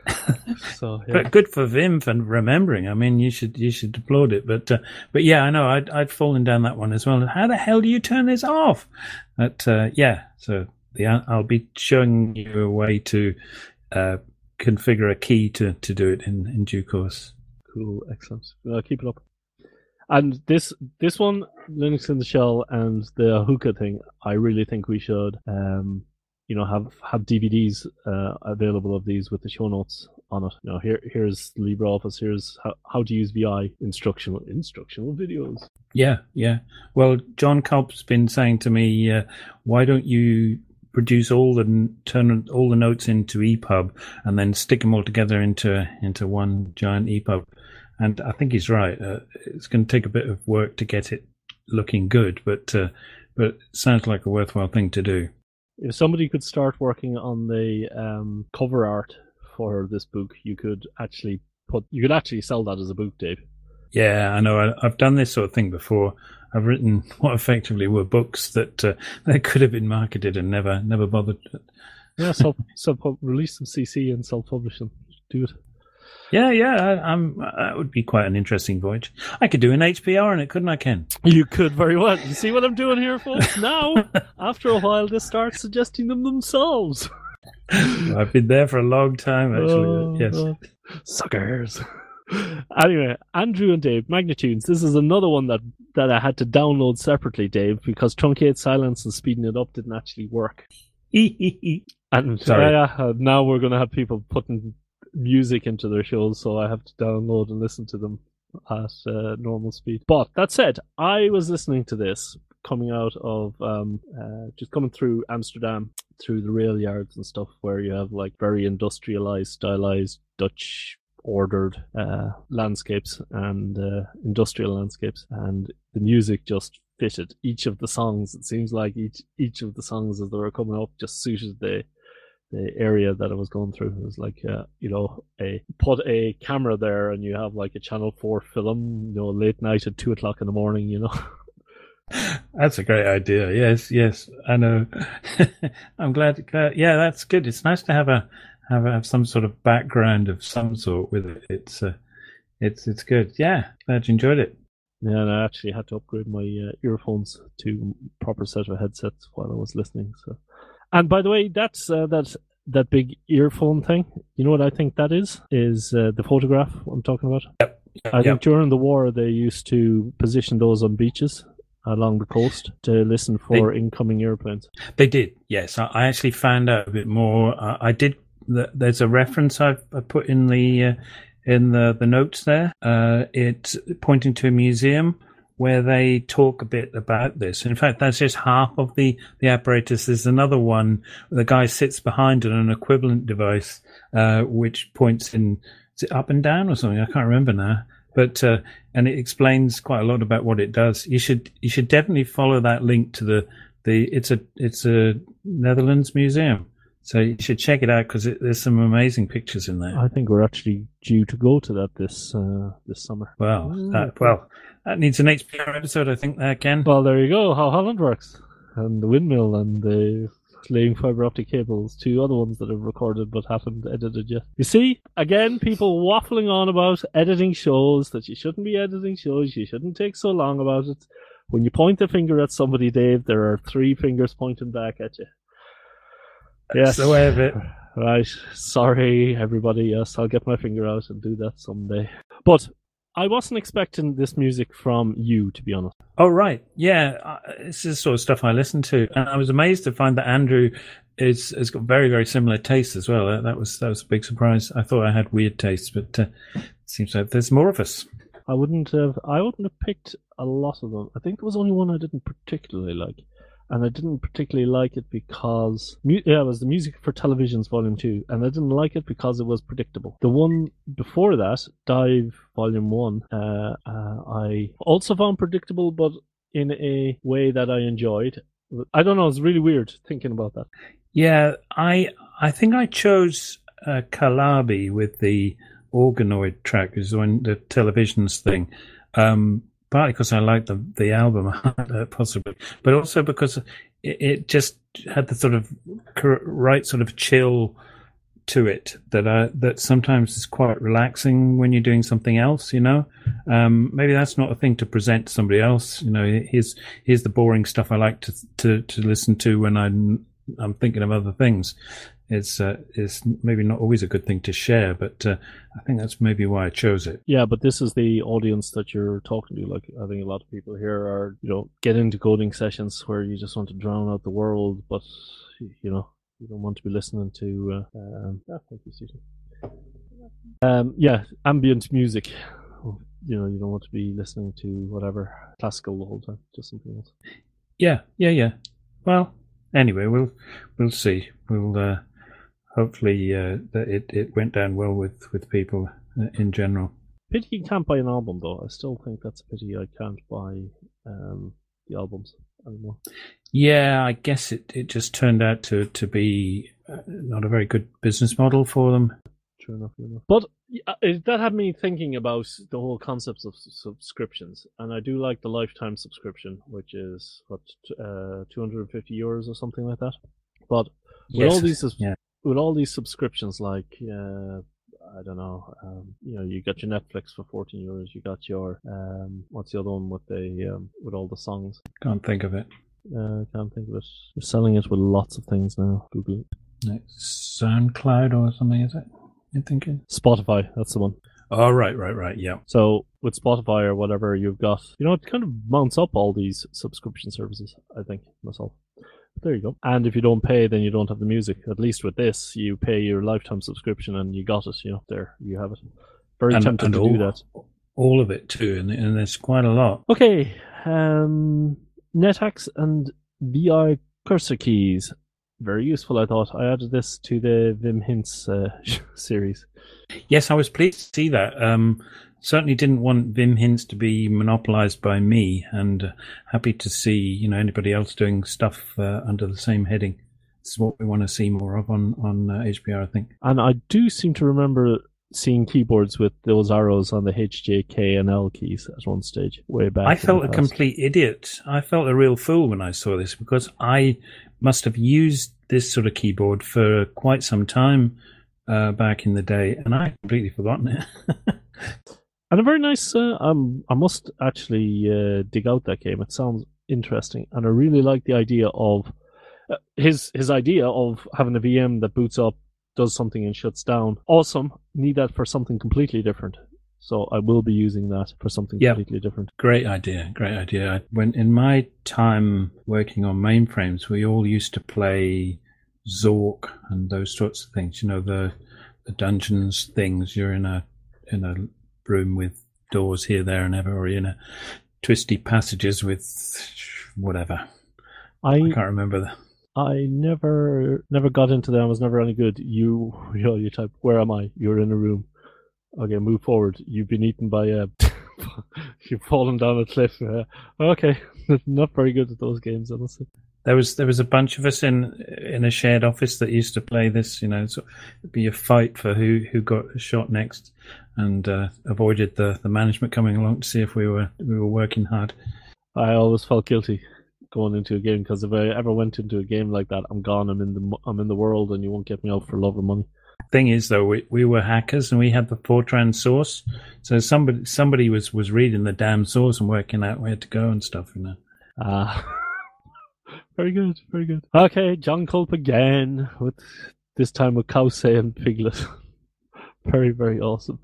Speaker 3: So, yeah.
Speaker 4: But good for Vim for remembering. I mean, you should you should applaud it. But uh, but yeah, I know I'd I'd fallen down that one as well. How the hell do you turn this off? But uh, yeah, so yeah, I'll be showing you a way to uh, configure a key to, to do it in, in due course.
Speaker 3: Cool, excellent. Uh, keep it up. And this this one, Linux in the Shell and the hookah thing, I really think we should, um, you know, have have D V Ds uh, available of these with the show notes on it. You know, here here's LibreOffice. Here's how, how to use V I instructional instructional videos.
Speaker 4: Yeah, yeah. Well, John Culp's been saying to me, uh, why don't you produce all the turn all the notes into E P U B and then stick them all together into into one giant E P U B? And I think he's right. Uh, it's going to take a bit of work to get it looking good, but uh, but it sounds like a worthwhile thing to do.
Speaker 3: If somebody could start working on the um, cover art for this book, you could actually put you could actually sell that as a book, Dave.
Speaker 4: Yeah, I know. I, I've done this sort of thing before. I've written what effectively were books that uh, that could have been marketed and never never bothered.
Speaker 3: Yeah, so so release some C C and self-publish them. Do it.
Speaker 4: Yeah, yeah, I, I'm. That would be quite an interesting voyage. I could do an H P R on it, couldn't I, Ken?
Speaker 3: You could very well. You see what I'm doing here, folks? Now, after a while, they start suggesting them themselves.
Speaker 4: I've been there for a long time, actually.
Speaker 3: Oh,
Speaker 4: yes.
Speaker 3: oh. Suckers. Anyway, Andrew and Dave, Magnitudes. This is another one that, that I had to download separately, Dave, because Truncate Silence and speeding it up didn't actually work. And
Speaker 4: Sorry.
Speaker 3: Uh, yeah, now we're going to have people putting music into their shows, so I have to download and listen to them at uh, normal speed. But that said, I was listening to this coming out of um, uh, just coming through Amsterdam, through the rail yards and stuff, where you have like very industrialized, stylized Dutch ordered uh, landscapes and uh, industrial landscapes, and the music just fitted each of the songs. It seems like each each of the songs as they were coming up just suited the the area that I was going through. It was like, uh, you know, a put a camera there and you have like a Channel four film, you know, late night at two o'clock in the morning, you know.
Speaker 4: That's a great idea. Yes, yes, I know. I'm glad. Uh, yeah, that's good. It's nice to have a have a, have some sort of background of some sort with it. It's uh, it's it's good. Yeah, glad you enjoyed it.
Speaker 3: Yeah, and I actually had to upgrade my uh, earphones to a proper set of headsets while I was listening. So. And by the way, that's uh, that that big earphone thing. You know what I think that is? Is uh, the photograph I'm talking about?
Speaker 4: Yep. yep
Speaker 3: I
Speaker 4: yep.
Speaker 3: think during the war they used to position those on beaches along the coast to listen for they, incoming airplanes.
Speaker 4: They did, yes. I, I actually found out a bit more. Uh, I did. There's a reference I've I put in the uh, in the the notes there. Uh, it's pointing to a museum where they talk a bit about this. In fact, that's just half of the, the apparatus. There's another one where the guy sits behind an equivalent device, uh, which points in, is it up and down or something? I can't remember now. But, uh, and it explains quite a lot about what it does. You should, you should definitely follow that link to the, the, it's a, it's a Netherlands museum. So you should check it out because there's some amazing pictures in there.
Speaker 3: I think we're actually due to go to that this, uh, this summer.
Speaker 4: Well, that, well, that needs an H P R episode, I think, there, Ken.
Speaker 3: Well, there you go. How Holland works. And the windmill and the laying fiber optic cables. Two other ones that I've recorded but haven't edited yet. You see, again, people waffling on about editing shows, that you shouldn't be editing shows, you shouldn't take so long about it. When you point the finger at somebody, Dave, there are three fingers pointing back at you.
Speaker 4: That's yes. the way of it.
Speaker 3: Right. Sorry, everybody. Yes, I'll get my finger out and do that someday. But I wasn't expecting this music from you, to be honest.
Speaker 4: Oh, right. Yeah. Uh, this is the sort of stuff I listen to. And I was amazed to find that Andrew is, has got very, very similar tastes as well. That, that was that was a big surprise. I thought I had weird tastes, but uh, it seems like there's more of us.
Speaker 3: I wouldn't have I wouldn't have picked a lot of them. I think there was only one I didn't particularly like. And I didn't particularly like it because mu- yeah, it was the Music for Televisions Volume two, and I didn't like it because it was predictable. The one before that, Dive Volume one, uh, uh, I also found predictable, but in a way that I enjoyed. I don't know, it's really weird thinking about that.
Speaker 4: Yeah, I I think I chose uh, Calabi with the organoid track, is when the televisions thing. Um, Partly because I liked the the album, possibly, but also because it, it just had the sort of right sort of chill to it that I, that sometimes is quite relaxing when you're doing something else, you know. Um, maybe that's not a thing to present to somebody else, you know. Here's here's the boring stuff I like to to, to listen to when I'm I'm thinking of other things. It's uh, it's maybe not always a good thing to share, but uh, I think that's maybe why I chose it.
Speaker 3: Yeah, but this is the audience that you're talking to. Like, I think a lot of people here are, you know, get into coding sessions where you just want to drown out the world, but, you know, you don't want to be listening to, uh, um, ah, thank you, Susan. Um, yeah, ambient music. You know, you don't want to be listening to whatever classical the whole time, just something else.
Speaker 4: Yeah, yeah, yeah. Well, anyway, we'll we'll see. We'll uh, hopefully uh, that it, it went down well with, with people in general.
Speaker 3: Pity you can't buy an album, though. I still think that's a pity I can't buy um, the albums anymore.
Speaker 4: Yeah, I guess it, it just turned out to, to be uh, not a very good business model for them.
Speaker 3: True enough, true enough. But uh, that had me thinking about the whole concepts of subscriptions. And I do like the lifetime subscription, which is, what, uh, two hundred fifty euros or something like that. But with
Speaker 4: Yes,
Speaker 3: all these
Speaker 4: yeah.
Speaker 3: with all these subscriptions, like, uh, I don't know, um, you know, you got your Netflix for fourteen euros, you got your, um, what's the other one with the, um, with all the songs?
Speaker 4: Can't think of it.
Speaker 3: Uh, I can't think of it. They're selling it with lots of things now. Google it.
Speaker 4: SoundCloud or something, is it? You're thinking?
Speaker 3: Spotify, that's the one.
Speaker 4: Oh, right, right, right, yeah.
Speaker 3: So with Spotify or whatever, you've got, you know, it kind of mounts up all these subscription services, I think, myself. But there you go. And if you don't pay, then you don't have the music. At least with this, you pay your lifetime subscription and you got it, you know, there, you have it. Very
Speaker 4: And,
Speaker 3: tempted
Speaker 4: and
Speaker 3: to
Speaker 4: all,
Speaker 3: do that.
Speaker 4: all of it too, and, and there's quite a lot.
Speaker 3: Okay, um, NetHacks and V I cursor keys. Very useful, I thought. I added this to the Vim Hints uh, series.
Speaker 4: Yes, I was pleased to see that. Um, certainly didn't want Vim Hints to be monopolized by me, and uh, happy to see, you know, anybody else doing stuff uh, under the same heading. This is what we want to see more of on on uh, H P R, I think.
Speaker 3: And I do seem to remember seeing keyboards with those arrows on the H, J, K, and L keys at one stage, way back.
Speaker 4: I felt a complete idiot. I felt a real fool when I saw this, because I must have used this sort of keyboard for quite some time uh, back in the day, and I completely forgotten it.
Speaker 3: And a very nice, uh, um, I must actually uh, dig out that game. It sounds interesting, and I really like the idea of uh, his his idea of having a V M that boots up, does something and shuts down. Awesome. Need that for something completely different. So I will be using that for something
Speaker 4: Yep.
Speaker 3: completely different.
Speaker 4: Great idea, great idea. When in my time working on mainframes, we all used to play Zork and those sorts of things. You know, the the dungeons things. You're in a in a room with doors here, there, and ever, or you're in a twisty passages with whatever.
Speaker 3: I
Speaker 4: I can't remember the.
Speaker 3: I never never got into that. I was never any good. You you know, you type, where am I? You're in a room. Okay, move forward. You've been eaten by a. You've fallen down a cliff. Uh, okay, not very good at those games, honestly.
Speaker 4: There was there was a bunch of us in in a shared office that used to play this. You know, so it'd be a fight for who who got shot next, and uh, avoided the, the management coming along to see if we were we were working hard.
Speaker 3: I always felt guilty going into a game, because if I ever went into a game like that, I'm gone. I'm in the I'm in the world, and you won't get me out for love or money.
Speaker 4: Thing is, though, we, we were hackers and we had the Fortran source, so somebody somebody was, was reading the damn source and working out where to go and stuff. You know.
Speaker 3: Ah, very good, very good. Okay, John Culp again, with this time with Cowsay and Piglet. Very, very awesome.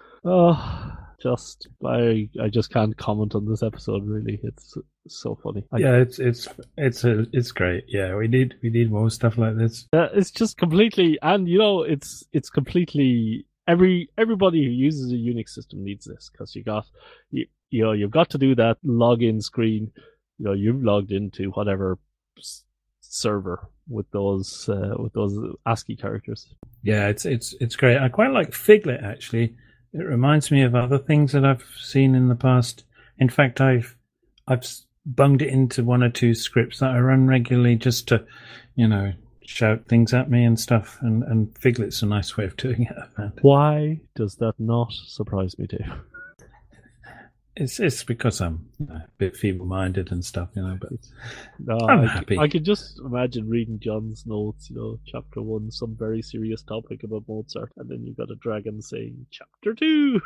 Speaker 3: Oh, just I I just can't comment on this episode. Really, it's so funny. I,
Speaker 4: Yeah, it's it's it's a, it's great. Yeah, we need we need more stuff like this.
Speaker 3: Uh, it's just completely, and you know, it's it's completely every everybody who uses a Unix system needs this, because you got you you know you've got to do that login screen. You know, you've logged into whatever s- server with those uh, with those ASCII characters.
Speaker 4: Yeah, it's it's it's great. I quite like Figlet actually. It reminds me of other things that I've seen in the past. In fact, I've I've bunged it into one or two scripts that I run regularly just to, you know, shout things at me and stuff. And, and Figlet's a nice way of doing it, I found.
Speaker 3: Why does that not surprise me, Dave?
Speaker 4: It's it's because I'm you know, a bit feeble-minded and stuff, you know. But
Speaker 3: no,
Speaker 4: I'm
Speaker 3: I,
Speaker 4: happy.
Speaker 3: I could just imagine reading John's notes. You know, chapter one, some very serious topic about Mozart, and then you've got a dragon saying chapter two.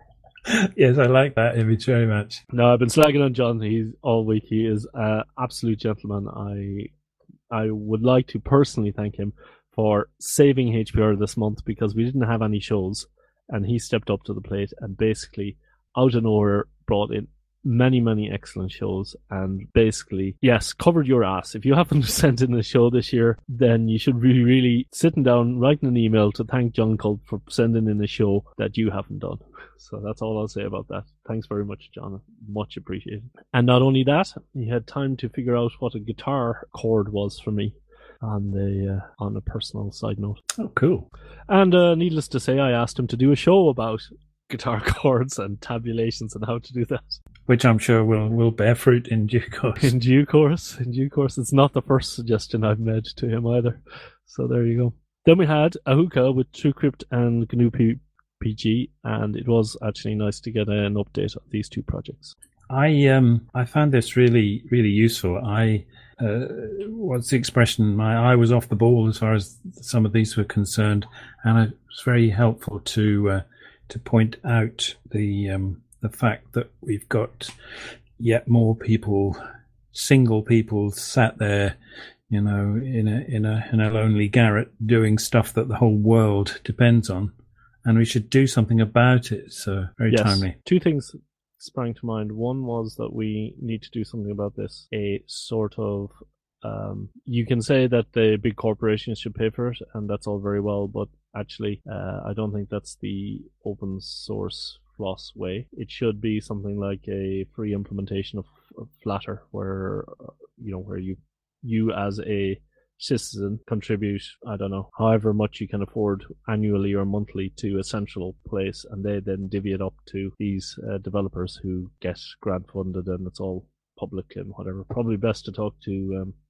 Speaker 4: Yes, I like that image very much.
Speaker 3: No, I've been slagging on John. He's all week. He is an absolute gentleman. I I would like to personally thank him for saving H P R this month because we didn't have any shows, and he stepped up to the plate and basically out of nowhere brought in many, many excellent shows and basically, yes, covered your ass. If you haven't sent in a show this year, then you should be really sitting down, writing an email to thank John Culp for sending in a show that you haven't done. So that's all I'll say about that. Thanks very much, John. Much appreciated. And not only that, he had time to figure out what a guitar chord was for me on the uh, on a personal side note.
Speaker 4: Oh, cool.
Speaker 3: And uh, needless to say, I asked him to do a show about guitar chords and tabulations and how to do that.
Speaker 4: Which I'm sure will, will bear fruit in due course.
Speaker 3: In due course. In due course. It's not the first suggestion I've made to him either. So there you go. Then we had Ahuka with TrueCrypt and G N U P G, and it was actually nice to get an update on these two projects.
Speaker 4: I um I found this really, really useful. I uh, what's the expression? My eye was off the ball as far as some of these were concerned, and it was very helpful to uh, to point out the um, the fact that we've got yet more people, single people, sat there, you know, in a in a in a lonely garret doing stuff that the whole world depends on, and we should do something about it. So very
Speaker 3: yes.
Speaker 4: timely.
Speaker 3: Two things sprang to mind. One was that we need to do something about this. A sort of um, you can say that the big corporations should pay for it, and that's all very well, but actually, uh, I don't think that's the open source floss way. It should be something like a free implementation of, of Flatter, where uh, you know where you you as a citizen contribute, I don't know, however much you can afford annually or monthly to a central place, and they then divvy it up to these uh, developers who get grant funded, and it's all public and whatever. Probably best to talk to um,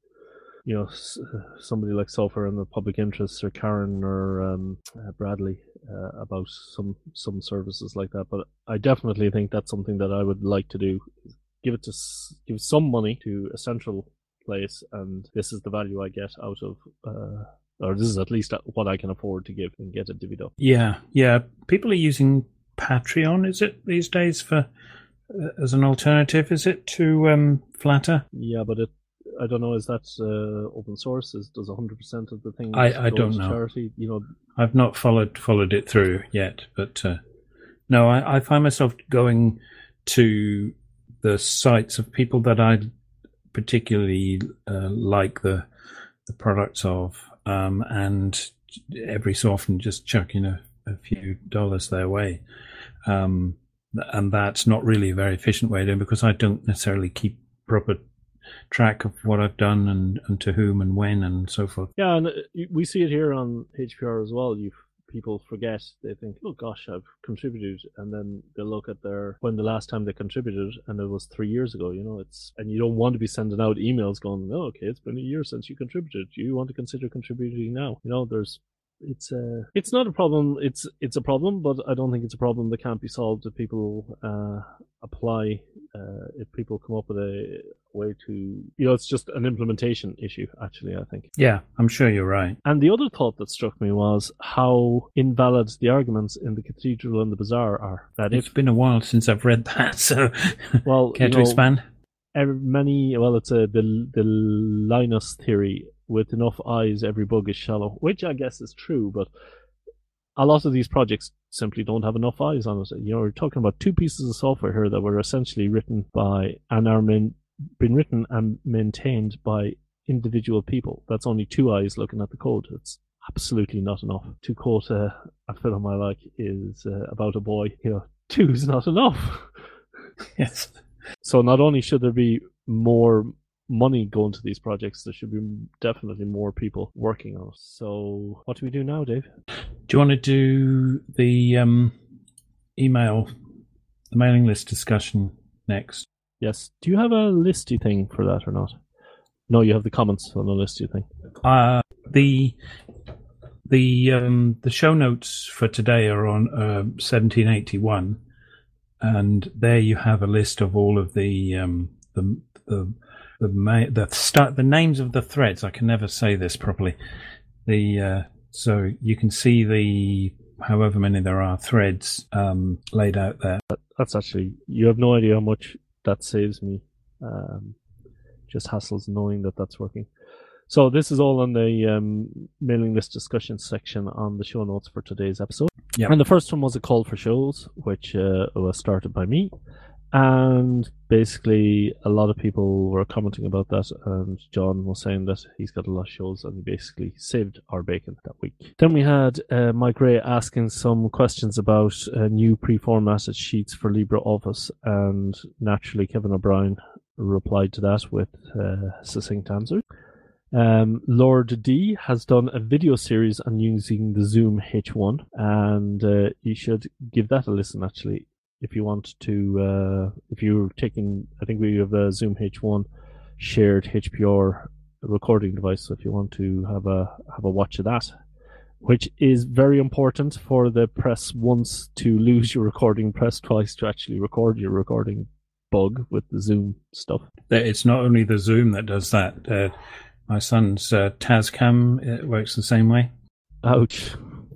Speaker 3: you know, somebody like Sulphur in the public interests, or Karen or um, uh, Bradley uh, about some some services like that. But I definitely think that's something that I would like to do. Give it to give some money to a central place, and this is the value I get out of, uh, or this is at least what I can afford to give and get it divvied up.
Speaker 4: Yeah, yeah. People are using Patreon, is it these days, for uh, as an alternative? Is it to um, Flatter?
Speaker 3: Yeah, but it. I don't know. Is that uh, open source? Is does one hundred percent of the thing?
Speaker 4: I, I
Speaker 3: go
Speaker 4: don't
Speaker 3: to
Speaker 4: know.
Speaker 3: Charity? You know,
Speaker 4: I've not followed followed it through yet, but uh, no, I, I find myself going to the sites of people that I particularly uh, like the the products of, um, and every so often just chucking a, a few dollars their way, um, and that's not really a very efficient way to do it because I don't necessarily keep proper track of what I've done and, and to whom and when and so forth.
Speaker 3: Yeah, and we see it here on H P R as well. You people forget. They think, oh gosh, I've contributed, and then they look at their when the last time they contributed, and it was three years ago. You know, it's and you don't want to be sending out emails going, oh, okay, it's been a year since you contributed. Do you want to consider contributing now? You know, there's it's a it's not a problem. It's it's a problem, but I don't think it's a problem that can't be solved if people uh, apply. Uh, if people come up with a way to, you know, it's just an implementation issue, actually, I think.
Speaker 4: Yeah, I'm sure you're right.
Speaker 3: And the other thought that struck me was how invalid the arguments in the Cathedral and the Bazaar are. That
Speaker 4: It's
Speaker 3: if,
Speaker 4: been a while since I've read that, so
Speaker 3: well,
Speaker 4: care
Speaker 3: you
Speaker 4: to
Speaker 3: know,
Speaker 4: expand?
Speaker 3: every, many, well, it's a, the, the Linus theory, with enough eyes, every bug is shallow, which I guess is true, but a lot of these projects simply don't have enough eyes on it. You know, we're talking about two pieces of software here that were essentially written by and are main, been written and maintained by individual people. That's only two eyes looking at the code. It's absolutely not enough. To quote uh, a film I like is uh, about a boy, you know, two's not enough.
Speaker 4: Yes.
Speaker 3: So not only should there be more money going to these projects, there should be definitely more people working on it. So what do we do now, Dave?
Speaker 4: Do you want to do the um, email, the mailing list discussion next?
Speaker 3: Yes. Do you have a listy thing for that or not? No, you have the comments on the listy thing.
Speaker 4: Uh, the the um, the show notes for today are on uh, seventeen eighty-one. and there you have a list of all of the um, the the the, ma- the start the names of the threads. I can never say this properly. The uh, so you can see the however many there are threads um, laid out there.
Speaker 3: That's actually, you have no idea how much that saves me. Um, just hassles knowing that that's working. So this is all on the um, mailing list discussion section on the show notes for today's episode.
Speaker 4: Yep.
Speaker 3: And the first one was a call for shows, which uh, was started by me. And basically, a lot of people were commenting about that, and John was saying that he's got a lot of shows, and he basically saved our bacon that week. Then we had uh, Mike Ray asking some questions about uh, new pre-formatted sheets for LibreOffice, and naturally Kevin O'Brien replied to that with uh, succinct answers. Um, Lord D has done a video series on using the Zoom H one, and uh, you should give that a listen, actually. If you want to, uh, if you're taking, I think we have a Zoom H one shared H P R recording device. So if you want to have a have a watch of that, which is very important for the press once to lose your recording, press twice to actually record your recording bug with the Zoom stuff.
Speaker 4: It's not only the Zoom that does that. Uh, my son's uh, Tascam, it works the same way.
Speaker 3: Ouch.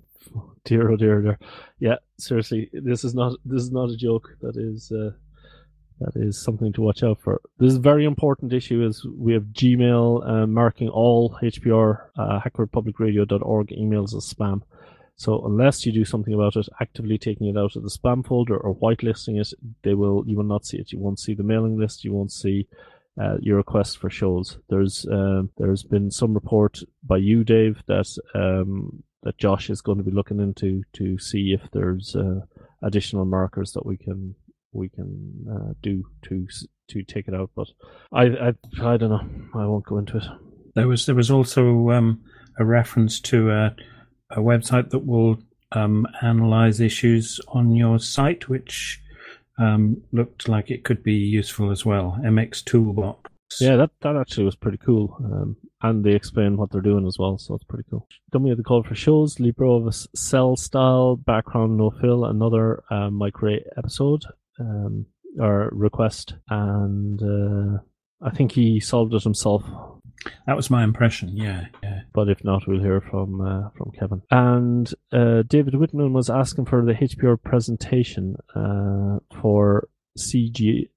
Speaker 3: Dear, oh dear, oh dear. Yeah, seriously, this is not this is not a joke. That is uh, that is something to watch out for. This is a very important issue. Is we have Gmail uh, marking all H P R uh, hacker public radio dot org emails as spam. So unless you do something about it, actively taking it out of the spam folder or whitelisting it, they will you will not see it. You won't see the mailing list. You won't see uh, your request for shows. There's uh, there's been some report by you, Dave, that. Um, that Josh is going to be looking into to see if there's uh, additional markers that we can we can uh, do to to take it out. But I, I I don't know. I won't go into it.
Speaker 4: There was there was also um, a reference to a, a website that will um, analyze issues on your site, which um, looked like it could be useful as well. M X Toolbox.
Speaker 3: Yeah, that, that actually was pretty cool. Um, and they explain what they're doing as well, so it's pretty cool. Then we had the call for shows, LibreOffice Cell Style, Background No Fill, another uh, Mike Ray episode, um, or request, and uh, I think he solved it himself.
Speaker 4: That was my impression, yeah. yeah.
Speaker 3: But if not, we'll hear from uh, from Kevin. And uh, David Whitman was asking for the H P R presentation uh, for C G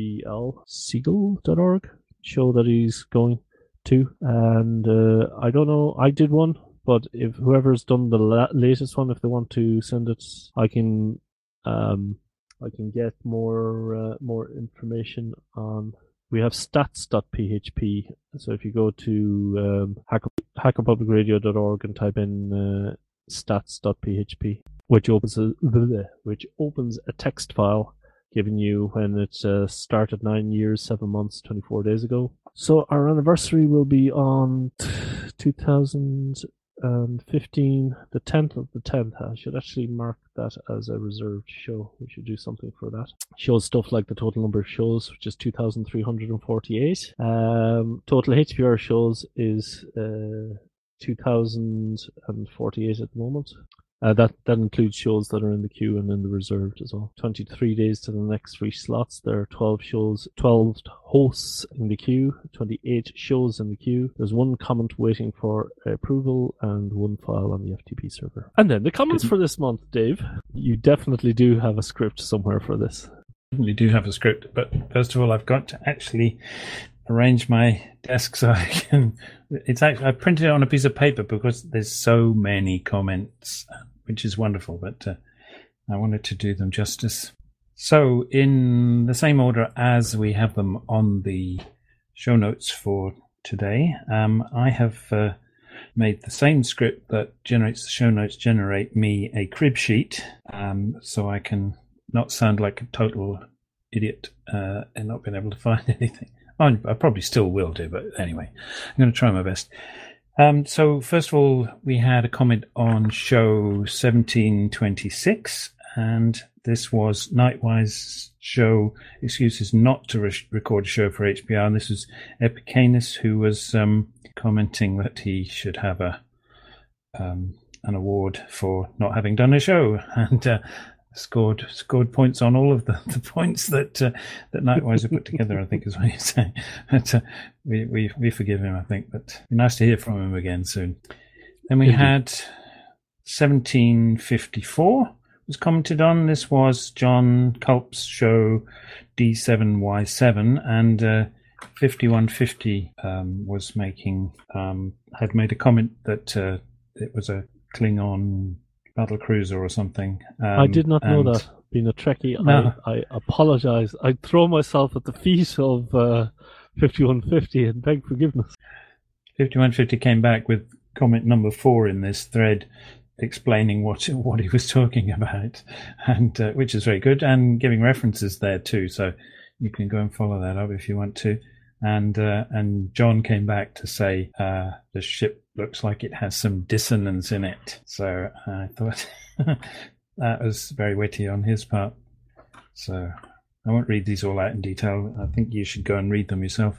Speaker 3: L, Siegel dot org. Show that he's going to, and uh, I don't know, I did one, but if whoever's done the la- latest one, if they want to send it, I can um I can get more uh, more information on. We have stats dot p h p, so if you go to um, hacker, hacker public radio dot org and type in uh, stats dot p h p, which opens a which opens a text file giving you when it uh, started nine years, seven months, twenty-four days ago. So our anniversary will be on two thousand fifteen, the tenth of the tenth. I should actually mark that as a reserved show. We should do something for that. Shows stuff like the total number of shows, which is two thousand three hundred forty-eight. Um, total H P R shows is uh, two thousand forty-eight at the moment. Uh, that, that includes shows that are in the queue and in the reserved as well. twenty-three days to the next three slots. There are twelve shows, twelve hosts in the queue, twenty-eight shows in the queue. There's one comment waiting for approval and one file on the F T P server. And then the comments for this month, Dave. You definitely do have a script somewhere for this.
Speaker 4: We do have a script, but first of all, I've got to actually arrange my desk so I can. It's actually I printed it on a piece of paper because there's so many comments, which is wonderful. But uh, I wanted to do them justice. So, in the same order as we have them on the show notes for today, um, I have uh, made the same script that generates the show notes generate me a crib sheet, um, so I can not sound like a total idiot uh, and not being able to find anything. I probably still will do, but anyway, I'm going to try my best. Um, so first of all, we had a comment on show seventeen twenty-six, and this was Nightwise show excuses not to re- record a show for H P R, and this was Epicanus who was um, commenting that he should have a um, an award for not having done a show, and uh, scored scored points on all of the, the points that uh, that Nightwiser put together, I think is what you're saying. But, uh, we, we we forgive him, I think, but it'd be nice to hear from him again soon. Then we Indeed. had seventeen fifty-four was commented on. This was John Culp's show D seven Y seven, and uh, fifty-one fifty um, was making um, had made a comment that uh, it was a Klingon battle cruiser or something. Um,
Speaker 3: I did not know that. Being a Trekkie, no. I, I apologise. I throw myself at the feet of uh, fifty-one fifty and beg forgiveness.
Speaker 4: fifty-one fifty came back with comment number four in this thread, explaining what what he was talking about, and uh, which is very good, and giving references there too. So you can go and follow that up if you want to. And uh, and John came back to say uh, the ship looks like it has some dissonance in it. So I thought that was very witty on his part. So I won't read these all out in detail. I think you should go and read them yourself.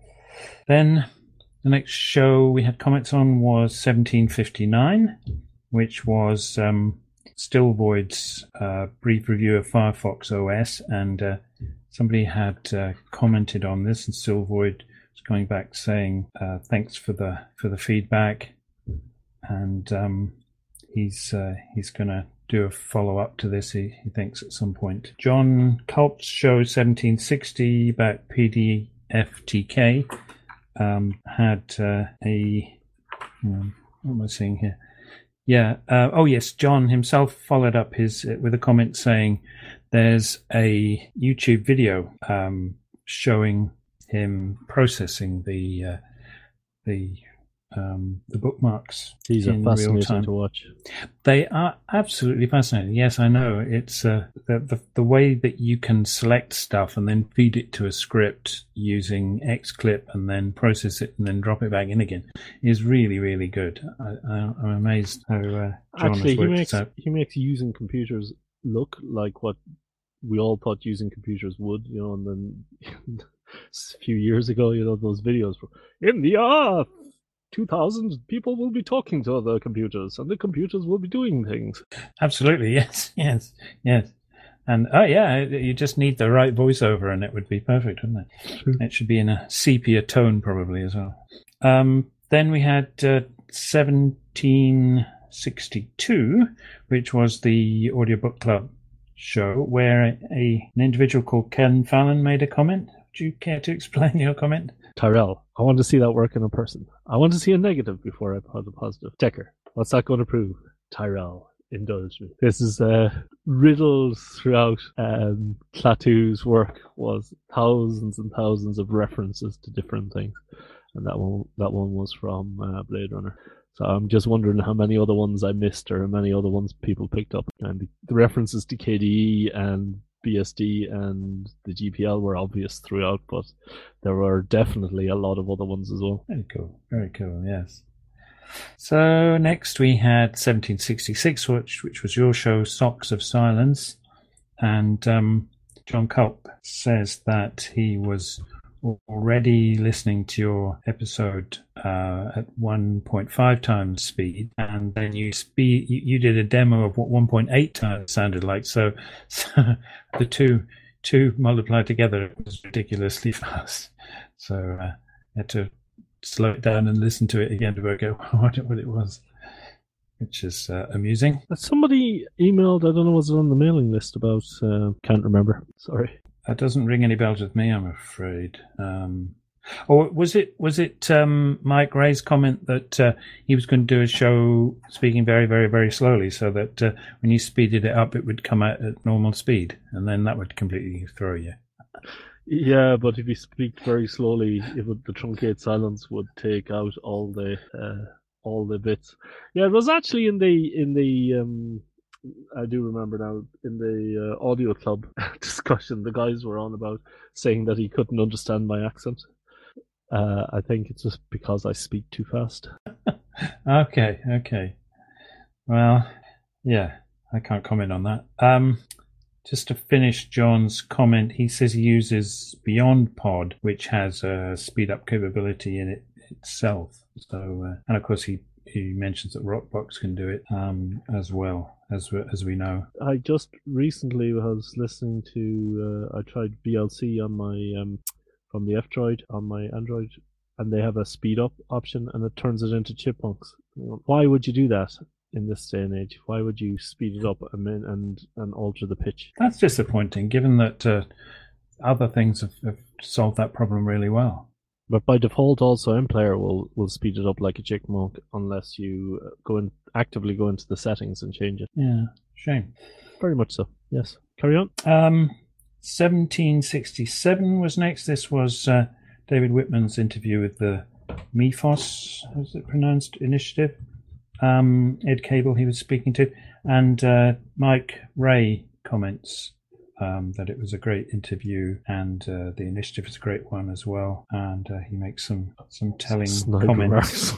Speaker 4: Then the next show we had comments on was seventeen fifty-nine, which was um, Still Void's uh, brief review of Firefox O S, and uh, somebody had uh, commented on this, and Still Void was going back saying uh, thanks for the for the feedback, and um, he's uh, he's going to do a follow up to this. He, he thinks at some point. John Culp's show seventeen sixty about P D F T K um, had uh, a um, what am I seeing here? Yeah. Uh, oh, yes. John himself followed up his uh, with a comment saying there's a YouTube video um, showing him processing the uh, the um, the bookmarks.
Speaker 3: These are
Speaker 4: in real
Speaker 3: fascinating
Speaker 4: time.
Speaker 3: to watch.
Speaker 4: They are absolutely fascinating. Yes, I know. It's uh, the, the the way that you can select stuff and then feed it to a script using XClip and then process it and then drop it back in again is really, really good. I, I, I'm amazed how uh, John
Speaker 3: Actually,
Speaker 4: has worked
Speaker 3: he makes
Speaker 4: this out.
Speaker 3: he makes using computers look like what we all thought using computers would, you know. And then a few years ago, you know, those videos were in the earth. two thousand people will be talking to other computers, and the computers will be doing things.
Speaker 4: Absolutely, yes, yes, yes. And, oh, yeah, you just need the right voiceover, and it would be perfect, wouldn't it?
Speaker 3: True.
Speaker 4: It should be in a sepia tone, probably, as well. Um, then we had uh, seventeen sixty-two, which was the Audiobook Club show, where a, an individual called Ken Fallon made a comment. Would you care to explain your comment?
Speaker 3: Tyrell, I want to see that work in a person. I want to see a negative before I put a positive. Decker, what's that going to prove? Tyrell, indulge me. This is uh, riddled throughout um, Klaatu's work was thousands and thousands of references to different things, and that one that one was from uh, Blade Runner. So I'm just wondering how many other ones I missed or how many other ones people picked up. And the, the references to K D E and B S D and the G P L were obvious throughout, but there were definitely a lot of other ones as well.
Speaker 4: Very cool. Very cool, yes. So next we had seventeen sixty-six, which which was your show, Socks of Silence. And um, John Culp says that he was already listening to your episode uh, at one point five times speed, and then you speed you, you did a demo of what one point eight times sounded like. So, so the two two multiplied together was ridiculously fast. So uh, I had to slow it down and listen to it again to work out what it, what it was, which is uh, amusing.
Speaker 3: Somebody emailed, I don't know, was it on the mailing list about, uh, can't remember, sorry.
Speaker 4: That doesn't ring any bells with me, I'm afraid. Um, or was it was it um, Mike Ray's comment that uh, he was going to do a show speaking very, very, very slowly, so that uh, when you speeded it up, it would come out at normal speed, and then that would completely throw you.
Speaker 3: Yeah, but if you speak very slowly, it would, the truncate silence would take out all the uh, all the bits. Yeah, it was actually in the in the. Um, I do remember now, in the uh, audio club discussion, the guys were on about saying that he couldn't understand my accent. Uh, I think it's just because I speak too fast.
Speaker 4: okay, okay. Well, yeah, I can't comment on that. Um, just to finish John's comment, he says he uses BeyondPod, which has a speed-up capability in it itself. So, uh, and of course, he he mentions that Rockbox can do it um, as well, as we, as we know.
Speaker 3: I just recently was listening to. Uh, I tried V L C on my um, from the F-Droid on my Android, and they have a speed up option, and it turns it into chipmunks. Why would you do that in this day and age? Why would you speed it up and and, and alter the pitch?
Speaker 4: That's disappointing, given that uh, other things have, have solved that problem really well.
Speaker 3: But by default, also MPlayer will, will speed it up like a chipmunk unless you go in, actively go into the settings and change it.
Speaker 4: Yeah, shame.
Speaker 3: Very much so. Yes. Carry on.
Speaker 4: Um, seventeen sixty-seven was next. This was uh, David Whitman's interview with the M I F O S, how's it pronounced, initiative. Um, Ed Cable he was speaking to, and uh, Mike Ray comments um, that it was a great interview, and uh, the initiative is a great one as well. And uh, he makes some some telling
Speaker 3: Snide
Speaker 4: comments.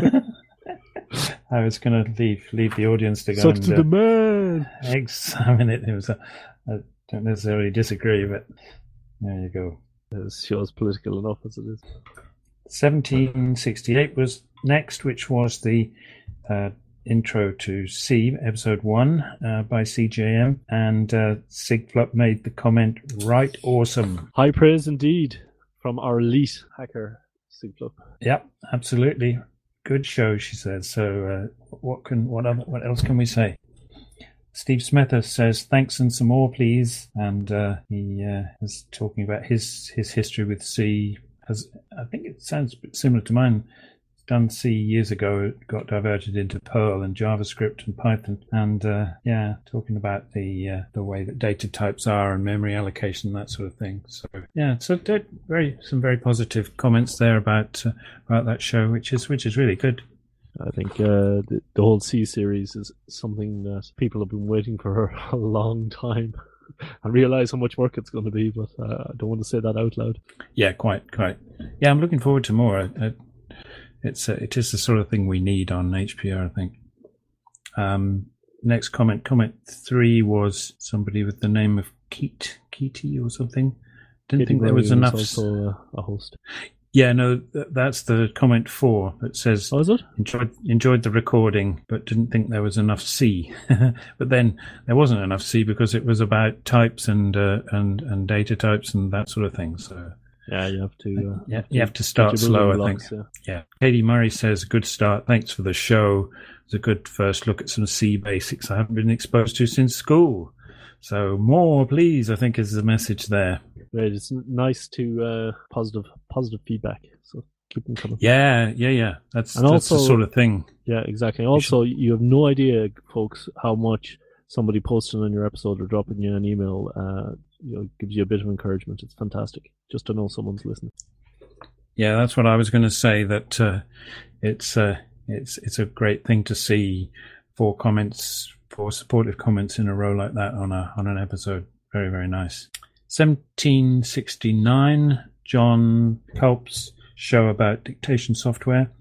Speaker 4: I was going to leave leave the audience to go
Speaker 3: Suck
Speaker 4: and
Speaker 3: to
Speaker 4: uh,
Speaker 3: the man.
Speaker 4: examine it. It was a, I don't necessarily disagree, but there you go.
Speaker 3: It shows political enough as it is.
Speaker 4: seventeen sixty-eight was next, which was the uh, intro to C, episode one, uh, by C J M, and uh, Sigflup made the comment, right awesome.
Speaker 3: High praise indeed from our elite hacker, Sigflup.
Speaker 4: Yep, absolutely. Good show, she says. So uh, what can what other, what else can we say? Steve Smethurst says, thanks and some more, please. And uh, he uh, is talking about his, his history with C. As, I think it sounds a bit similar to mine. Done C years ago, it got diverted into Perl and JavaScript and Python, and uh, yeah, talking about the uh, the way that data types are and memory allocation, that sort of thing. So yeah, so very some very positive comments there about uh, about that show, which is which is really good.
Speaker 3: I think uh, the, the whole C series is something that people have been waiting for a long time. I realise how much work it's going to be, but uh, I don't want to say that out loud.
Speaker 4: Yeah, quite, quite. Yeah, I'm looking forward to more. Uh, It's uh, it is the sort of thing we need on H P R, I think. Um, next comment, comment three was somebody with the name of Keat, Keaty or something. Didn't
Speaker 3: Katie
Speaker 4: think there
Speaker 3: Murray
Speaker 4: was enough.
Speaker 3: also uh, a host.
Speaker 4: Yeah, no, th- that's the comment four that says,
Speaker 3: Oh, is it?
Speaker 4: enjoyed, enjoyed the recording, but didn't think there was enough C. But then there wasn't enough C because it was about types and uh, and and data types and that sort of thing. So.
Speaker 3: Yeah, you have to. Uh,
Speaker 4: Yeah, you have to start slow, I think.
Speaker 3: Yeah.
Speaker 4: Yeah. Katie Murray says, good start. Thanks for the show. It's a good first look at some C basics I haven't been exposed to since school. So more, please, I think is the message there.
Speaker 3: Right, it's nice to uh, positive positive feedback. So keep them coming.
Speaker 4: Yeah, yeah, yeah. That's,
Speaker 3: And
Speaker 4: that's
Speaker 3: also-
Speaker 4: the sort of thing.
Speaker 3: Yeah, exactly. Also, you have no idea, folks, how much somebody posting on your episode or dropping you an email uh, you know, gives you a bit of encouragement. It's fantastic just to know someone's listening.
Speaker 4: Yeah, that's what I was going to say, that uh, it's uh, it's it's a great thing to see four comments, four supportive comments in a row like that on a on an episode. Very, very nice. seventeen sixty-nine, John Culp's show about dictation software.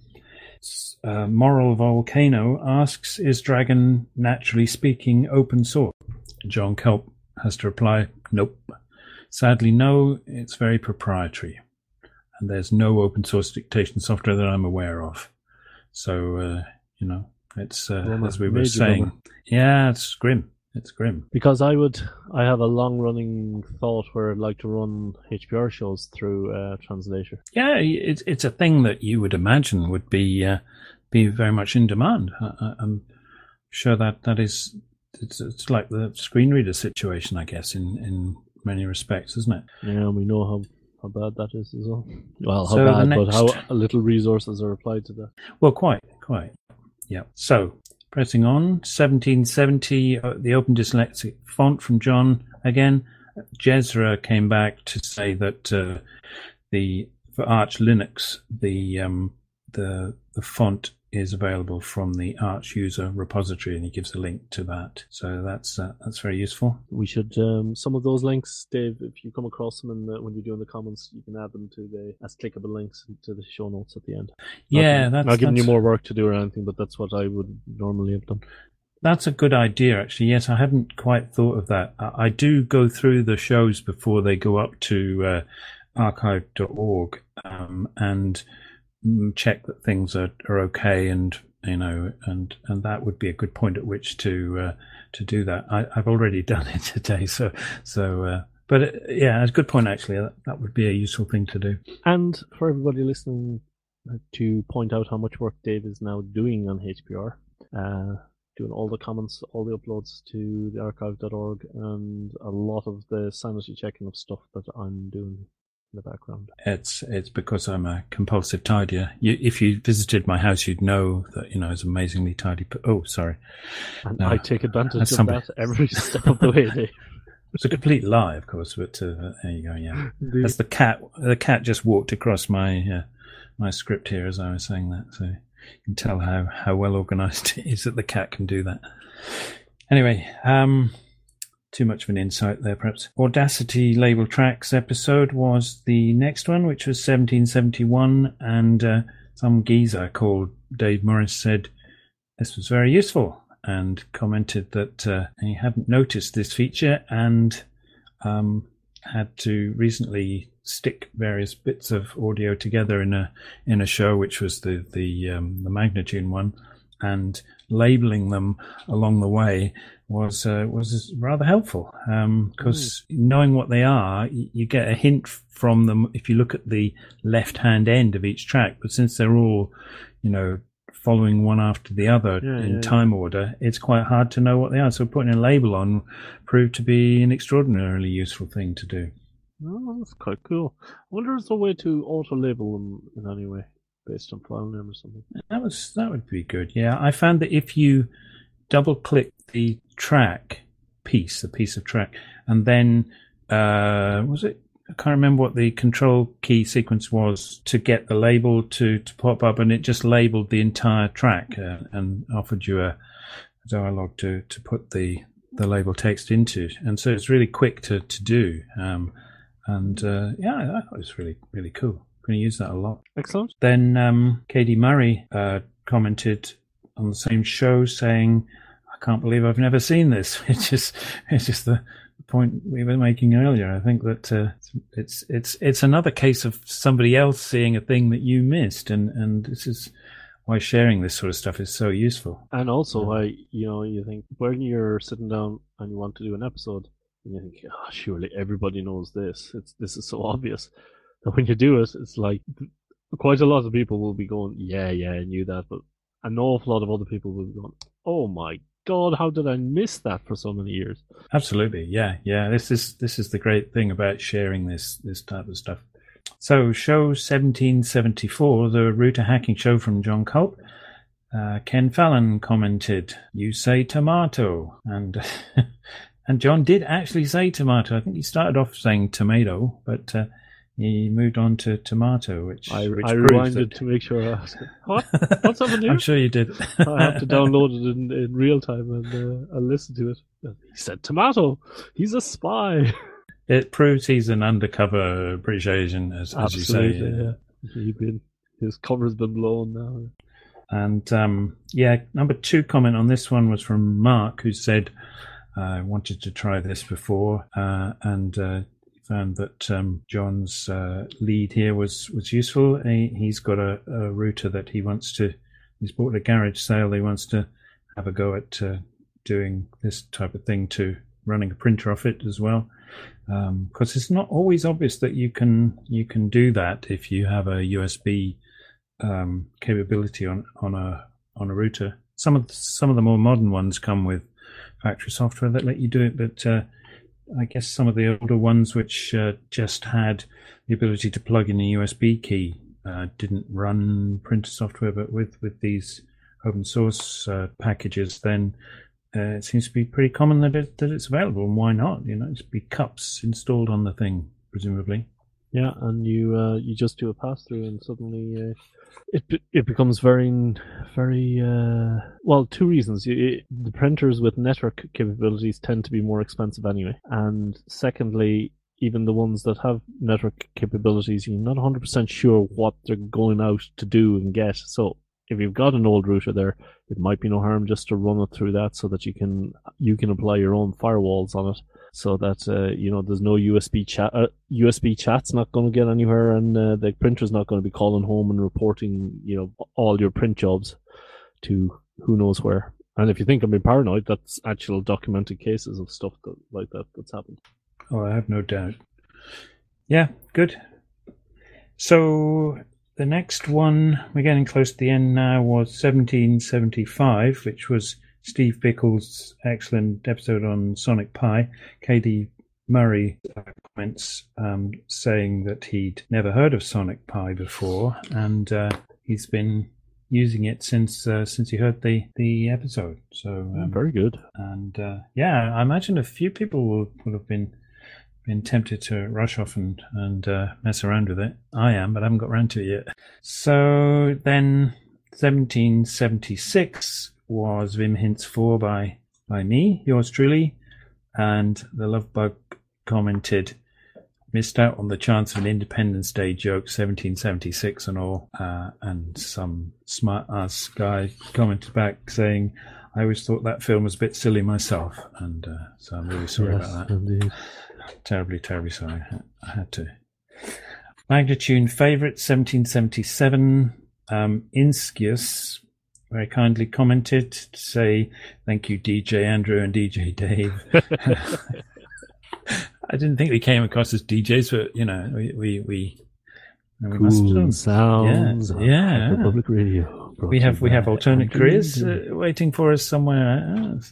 Speaker 4: Uh, Moral Volcano asks, is Dragon, naturally speaking, open source? John Culp has to reply, nope. Sadly, no, it's very proprietary. And there's no open source dictation software that I'm aware of. So, uh, you know, it's, uh,
Speaker 3: Bummer.
Speaker 4: as we were
Speaker 3: Major
Speaker 4: saying,
Speaker 3: bummer.
Speaker 4: yeah, it's grim. It's grim.
Speaker 3: Because I would, I have a long-running thought where I'd like to run H P R shows through uh, Translator.
Speaker 4: Yeah, it's it's a thing that you would imagine would be uh, be very much in demand. I, I'm sure that that is it's it's like the screen reader situation, I guess, in, in many respects, isn't it?
Speaker 3: Yeah, and we know how, how bad that is as well. Well, how
Speaker 4: So the
Speaker 3: bad, but
Speaker 4: next-
Speaker 3: how little resources are applied to that.
Speaker 4: Well, quite, quite. Yeah. So pressing on, seventeen seventy, uh, the Open Dyslexic font from John again. Jezra came back to say that uh, the for Arch Linux, the um, the the font is available from the Arch user repository, and he gives a link to that. So that's uh, that's very useful.
Speaker 3: We should, um, some of those links, Dave, if you come across them and uh, when you're doing the comments, you can add them to the as clickable links to the show notes at the end.
Speaker 4: Yeah,
Speaker 3: not,
Speaker 4: that's
Speaker 3: not giving you
Speaker 4: that's-
Speaker 3: more work to do or anything, but that's what I would normally have done.
Speaker 4: That's a good idea, actually. Yes, I hadn't quite thought of that. I, I do go through the shows before they go up to uh, archive dot org um, and mm, check that things are, are okay and you know, and, and that would be a good point at which to uh, to do that. I, I've already done it today, so so. Uh, but it, yeah, it's a good point actually. That, that would be a useful thing to do.
Speaker 3: And for everybody listening, to point out how much work Dave is now doing on H P R, uh, doing all the comments, all the uploads to the archive dot org, and a lot of the sanity checking of stuff that I'm doing in the background.
Speaker 4: It's it's because I'm a compulsive tidier. You, if you visited my house, you'd know that, you know, it's amazingly tidy. Oh, sorry.
Speaker 3: And
Speaker 4: no,
Speaker 3: I take advantage of
Speaker 4: somebody.
Speaker 3: that every step of the way, Dave.
Speaker 4: It's a complete lie, of course, but uh, there you go. Yeah,
Speaker 3: Indeed.
Speaker 4: That's the cat. The cat just walked across my uh, my script here as I was saying that, so you can tell how, how well organised it is that the cat can do that. Anyway, um, too much of an insight there, perhaps. Audacity Label Tracks episode was the next one, which was seventeen seventy-one, and uh, some geezer called Dave Morris said this was very useful, and commented that uh, he hadn't noticed this feature and um, had to recently stick various bits of audio together in a in a show, which was the the um, the Magnatune one, and labeling them along the way was uh, was rather helpful, because um, mm. knowing what they are, you, you get a hint from them if you look at the left hand end of each track. But since they're all, you know, following one after the other yeah, in yeah, time yeah. order, it's quite hard to know what they are. So putting a label on proved to be an extraordinarily useful thing to do.
Speaker 3: Oh, that's quite cool. I wonder if there's a way to auto-label them in any way, based on file name or something.
Speaker 4: That was that would be good. Yeah, I found that if you double-click the track piece, the piece of track, and then uh, was it? I can't remember what the control key sequence was to get the label to, to pop up, and it just labeled the entire track uh, and offered you a dialogue to, to put the, the label text into. And so it's really quick to, to do. Um, and uh, yeah, I thought it was really, really cool. I'm going to use that a lot.
Speaker 3: Excellent.
Speaker 4: Then um, Katie Murray uh, commented on the same show saying, I can't believe I've never seen this. It's just, it's just the point we were making earlier. I think that uh, it's it's it's another case of somebody else seeing a thing that you missed, and and this is why sharing this sort of stuff is so useful.
Speaker 3: And also why, you know, you think when you're sitting down and you want to do an episode and you think, oh, surely everybody knows this, it's this is so obvious, that when you do it, it's like quite a lot of people will be going, yeah yeah I knew that, but an awful lot of other people will be going, oh my God, how did I miss that for so many years?
Speaker 4: Absolutely, yeah, yeah. This is this is the great thing about sharing this this type of stuff. So, show seventeen seventy-four, the router hacking show from John Culp. Uh, Ken Fallon commented, "You say tomato," and and John did actually say tomato. I think he started off saying tomato, but uh, he moved on to tomato, which
Speaker 3: I,
Speaker 4: which
Speaker 3: I rewinded that... to make sure I asked it. What? What's happened here?
Speaker 4: I'm sure you did.
Speaker 3: I have to download it in, in real time and uh, I'll listen to it. He said tomato. He's a spy.
Speaker 4: It proves he's an undercover British Asian, as, as you say.
Speaker 3: Yeah. He been, his cover's been blown now.
Speaker 4: And um, yeah, number two comment on this one was from Mark, who said, I uh, wanted to try this before, uh, and uh, found that um, John's uh, lead here was, was useful. He, he's got a, a router that he wants to, he's bought a garage sale, he wants to have a go at uh, doing this type of thing, to running a printer off it as well. Because um, it's not always obvious that you can you can do that if you have a U S B um, capability on, on a on a router. Some of the, some of the more modern ones come with factory software that let you do it, but uh, I guess some of the older ones, which uh, just had the ability to plug in a U S B key, uh, didn't run printer software. But with, with these open source uh, packages, then uh, it seems to be pretty common that it, that it's available. And why not? You know, just be cups installed on the thing, presumably.
Speaker 3: Yeah, and you uh, you just do a pass through, and suddenly uh, it it becomes very very uh, well. Two reasons: it, the printers with network capabilities tend to be more expensive anyway, and secondly, even the ones that have network capabilities, you're not one hundred percent sure what they're going out to do and get. So if you've got an old router there, it might be no harm just to run it through that, so that you can you can apply your own firewalls on it. So that uh, you know, there's no U S B chat. Uh, U S B chat's not going to get anywhere, and uh, the printer's not going to be calling home and reporting, you know, all your print jobs to who knows where. And if you think I'm being paranoid, that's actual documented cases of stuff that, like that that's happened.
Speaker 4: Oh, I have no doubt. Yeah, good. So the next one, we're getting close to the end now, was seventeen seventy-five, which was Steve Bickle's excellent episode on Sonic Pi. K D Murray comments um, saying that he'd never heard of Sonic Pi before, and uh, he's been using it since uh, since he heard the, the episode. So um,
Speaker 3: very good.
Speaker 4: And uh, yeah, I imagine a few people will, will have been been tempted to rush off and and uh, mess around with it. I am, but I haven't got around to it yet. So then, seventeen seventy-six was Wim Hintz four by by me, yours truly, and the Love Bug commented, missed out on the chance of an Independence Day joke, seventeen seventy-six and all. Uh, and some smart ass guy commented back saying, I always thought that film was a bit silly myself. And uh, so I'm really sorry
Speaker 3: yes,
Speaker 4: about that.
Speaker 3: Indeed.
Speaker 4: Terribly, terribly sorry. I had to. Magnatune favourite, seventeen seventy-seven. Um, Inskius very kindly commented to say, thank you, D J Andrew and D J Dave. I didn't think we came across as D Js, but you know, we we we, we
Speaker 3: cool
Speaker 4: must have done.
Speaker 3: sounds.
Speaker 4: Yeah, yeah.
Speaker 3: Public radio.
Speaker 4: We have we have alternate careers uh, waiting for us somewhere else.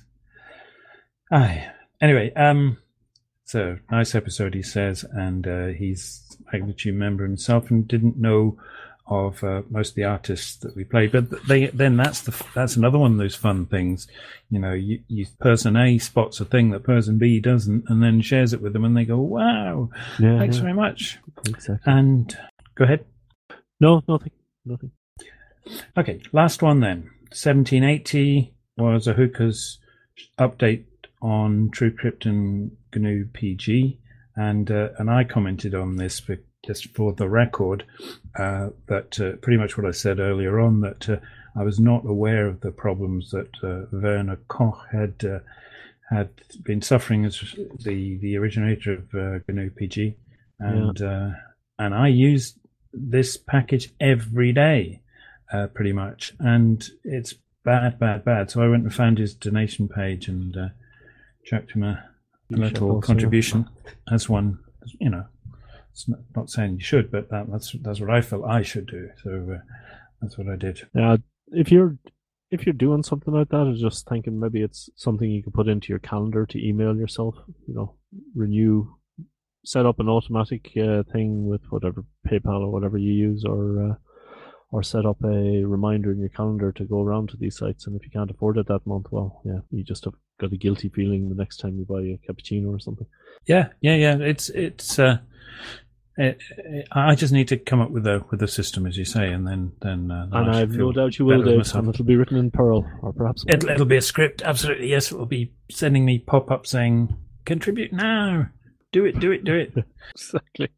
Speaker 4: Aye. Anyway, um, so nice episode, he says, and uh, he's a Magnatune member himself and didn't know of uh, most of the artists that we played, but they then that's the that's another one of those fun things, you know. You, you person A spots a thing that person B doesn't, and then shares it with them, and they go, "Wow,
Speaker 3: yeah,
Speaker 4: thanks
Speaker 3: yeah.
Speaker 4: very much."
Speaker 3: Exactly.
Speaker 4: And go ahead.
Speaker 3: No, nothing, nothing.
Speaker 4: Okay, last one then. seventeen eighty was a Hookah's update on TrueCrypt and G N U P G, and uh, and I commented on this for, just for the record, uh, that uh, pretty much what I said earlier on, that uh, I was not aware of the problems that uh, Werner Koch had uh, had been suffering as the, the originator of uh, G N U P G, and yeah. uh, and I used this package every day, uh, pretty much, and it's bad, bad, bad. So I went and found his donation page and uh, chucked him a, a little contribution as one, you know. It's not, not saying you should, but that, that's that's what I felt I should do. So uh, that's what I did.
Speaker 3: Yeah, if you're if you're doing something like that, I was just thinking maybe it's something you can put into your calendar to email yourself. You know, renew, set up an automatic uh, thing with whatever PayPal or whatever you use, or uh, or set up a reminder in your calendar to go around to these sites. And if you can't afford it that month, well, yeah, you just have got a guilty feeling the next time you buy a cappuccino or something.
Speaker 4: Yeah, yeah, yeah. It's it's. Uh... It, it, I just need to come up with a with a system, as you say, and then then. Uh,
Speaker 3: and I have no doubt you will, Dave. And it'll be written in Perl, or perhaps
Speaker 4: it'll, it'll be a script. Absolutely, yes. It will be sending me pop up saying, "Contribute now, do it, do it, do it."
Speaker 3: Exactly.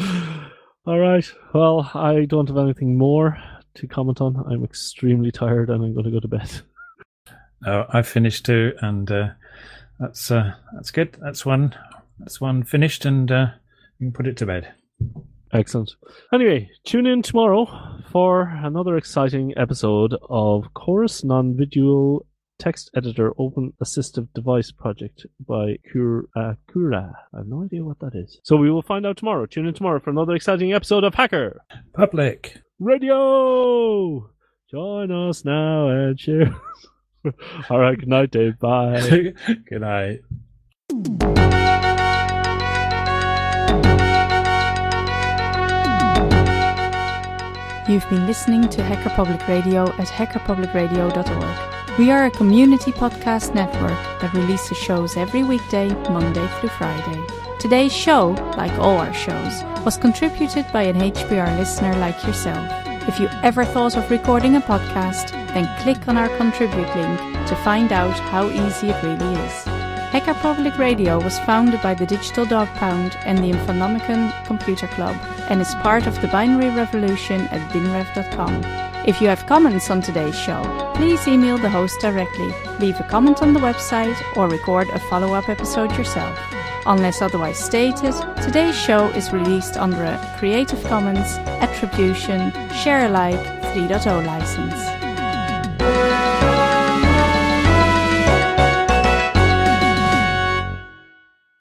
Speaker 3: All right. Well, I don't have anything more to comment on. I'm extremely tired, and I'm going to go to bed.
Speaker 4: Oh, I finished too, and uh, that's uh, that's good. That's one. That's one finished, and uh, you can put it to bed.
Speaker 3: Excellent. Anyway, tune in tomorrow for another exciting episode of Chorus Non-Visual Text Editor Open Assistive Device Project by Kura. Uh, Kura. I have no idea what that is. So we will find out tomorrow. Tune in tomorrow for another exciting episode of Hacker
Speaker 4: Public
Speaker 3: Radio. Join us now and share. All right. Good night, Dave. Bye.
Speaker 4: Good night.
Speaker 2: You've been listening to Hacker Public Radio at hacker public radio dot org. We are a community podcast network that releases shows every weekday, Monday through Friday. Today's show, like all our shows, was contributed by an H P R listener like yourself. If you ever thought of recording a podcast, then click on our contribute link to find out how easy it really is. Hacker Public Radio was founded by the Digital Dog Pound and the Infonomicon Computer Club and is part of the binary revolution at binrev dot com. If you have comments on today's show, please email the host directly, leave a comment on the website, or record a follow-up episode yourself. Unless otherwise stated, today's show is released under a Creative Commons Attribution Share Alike three point oh license.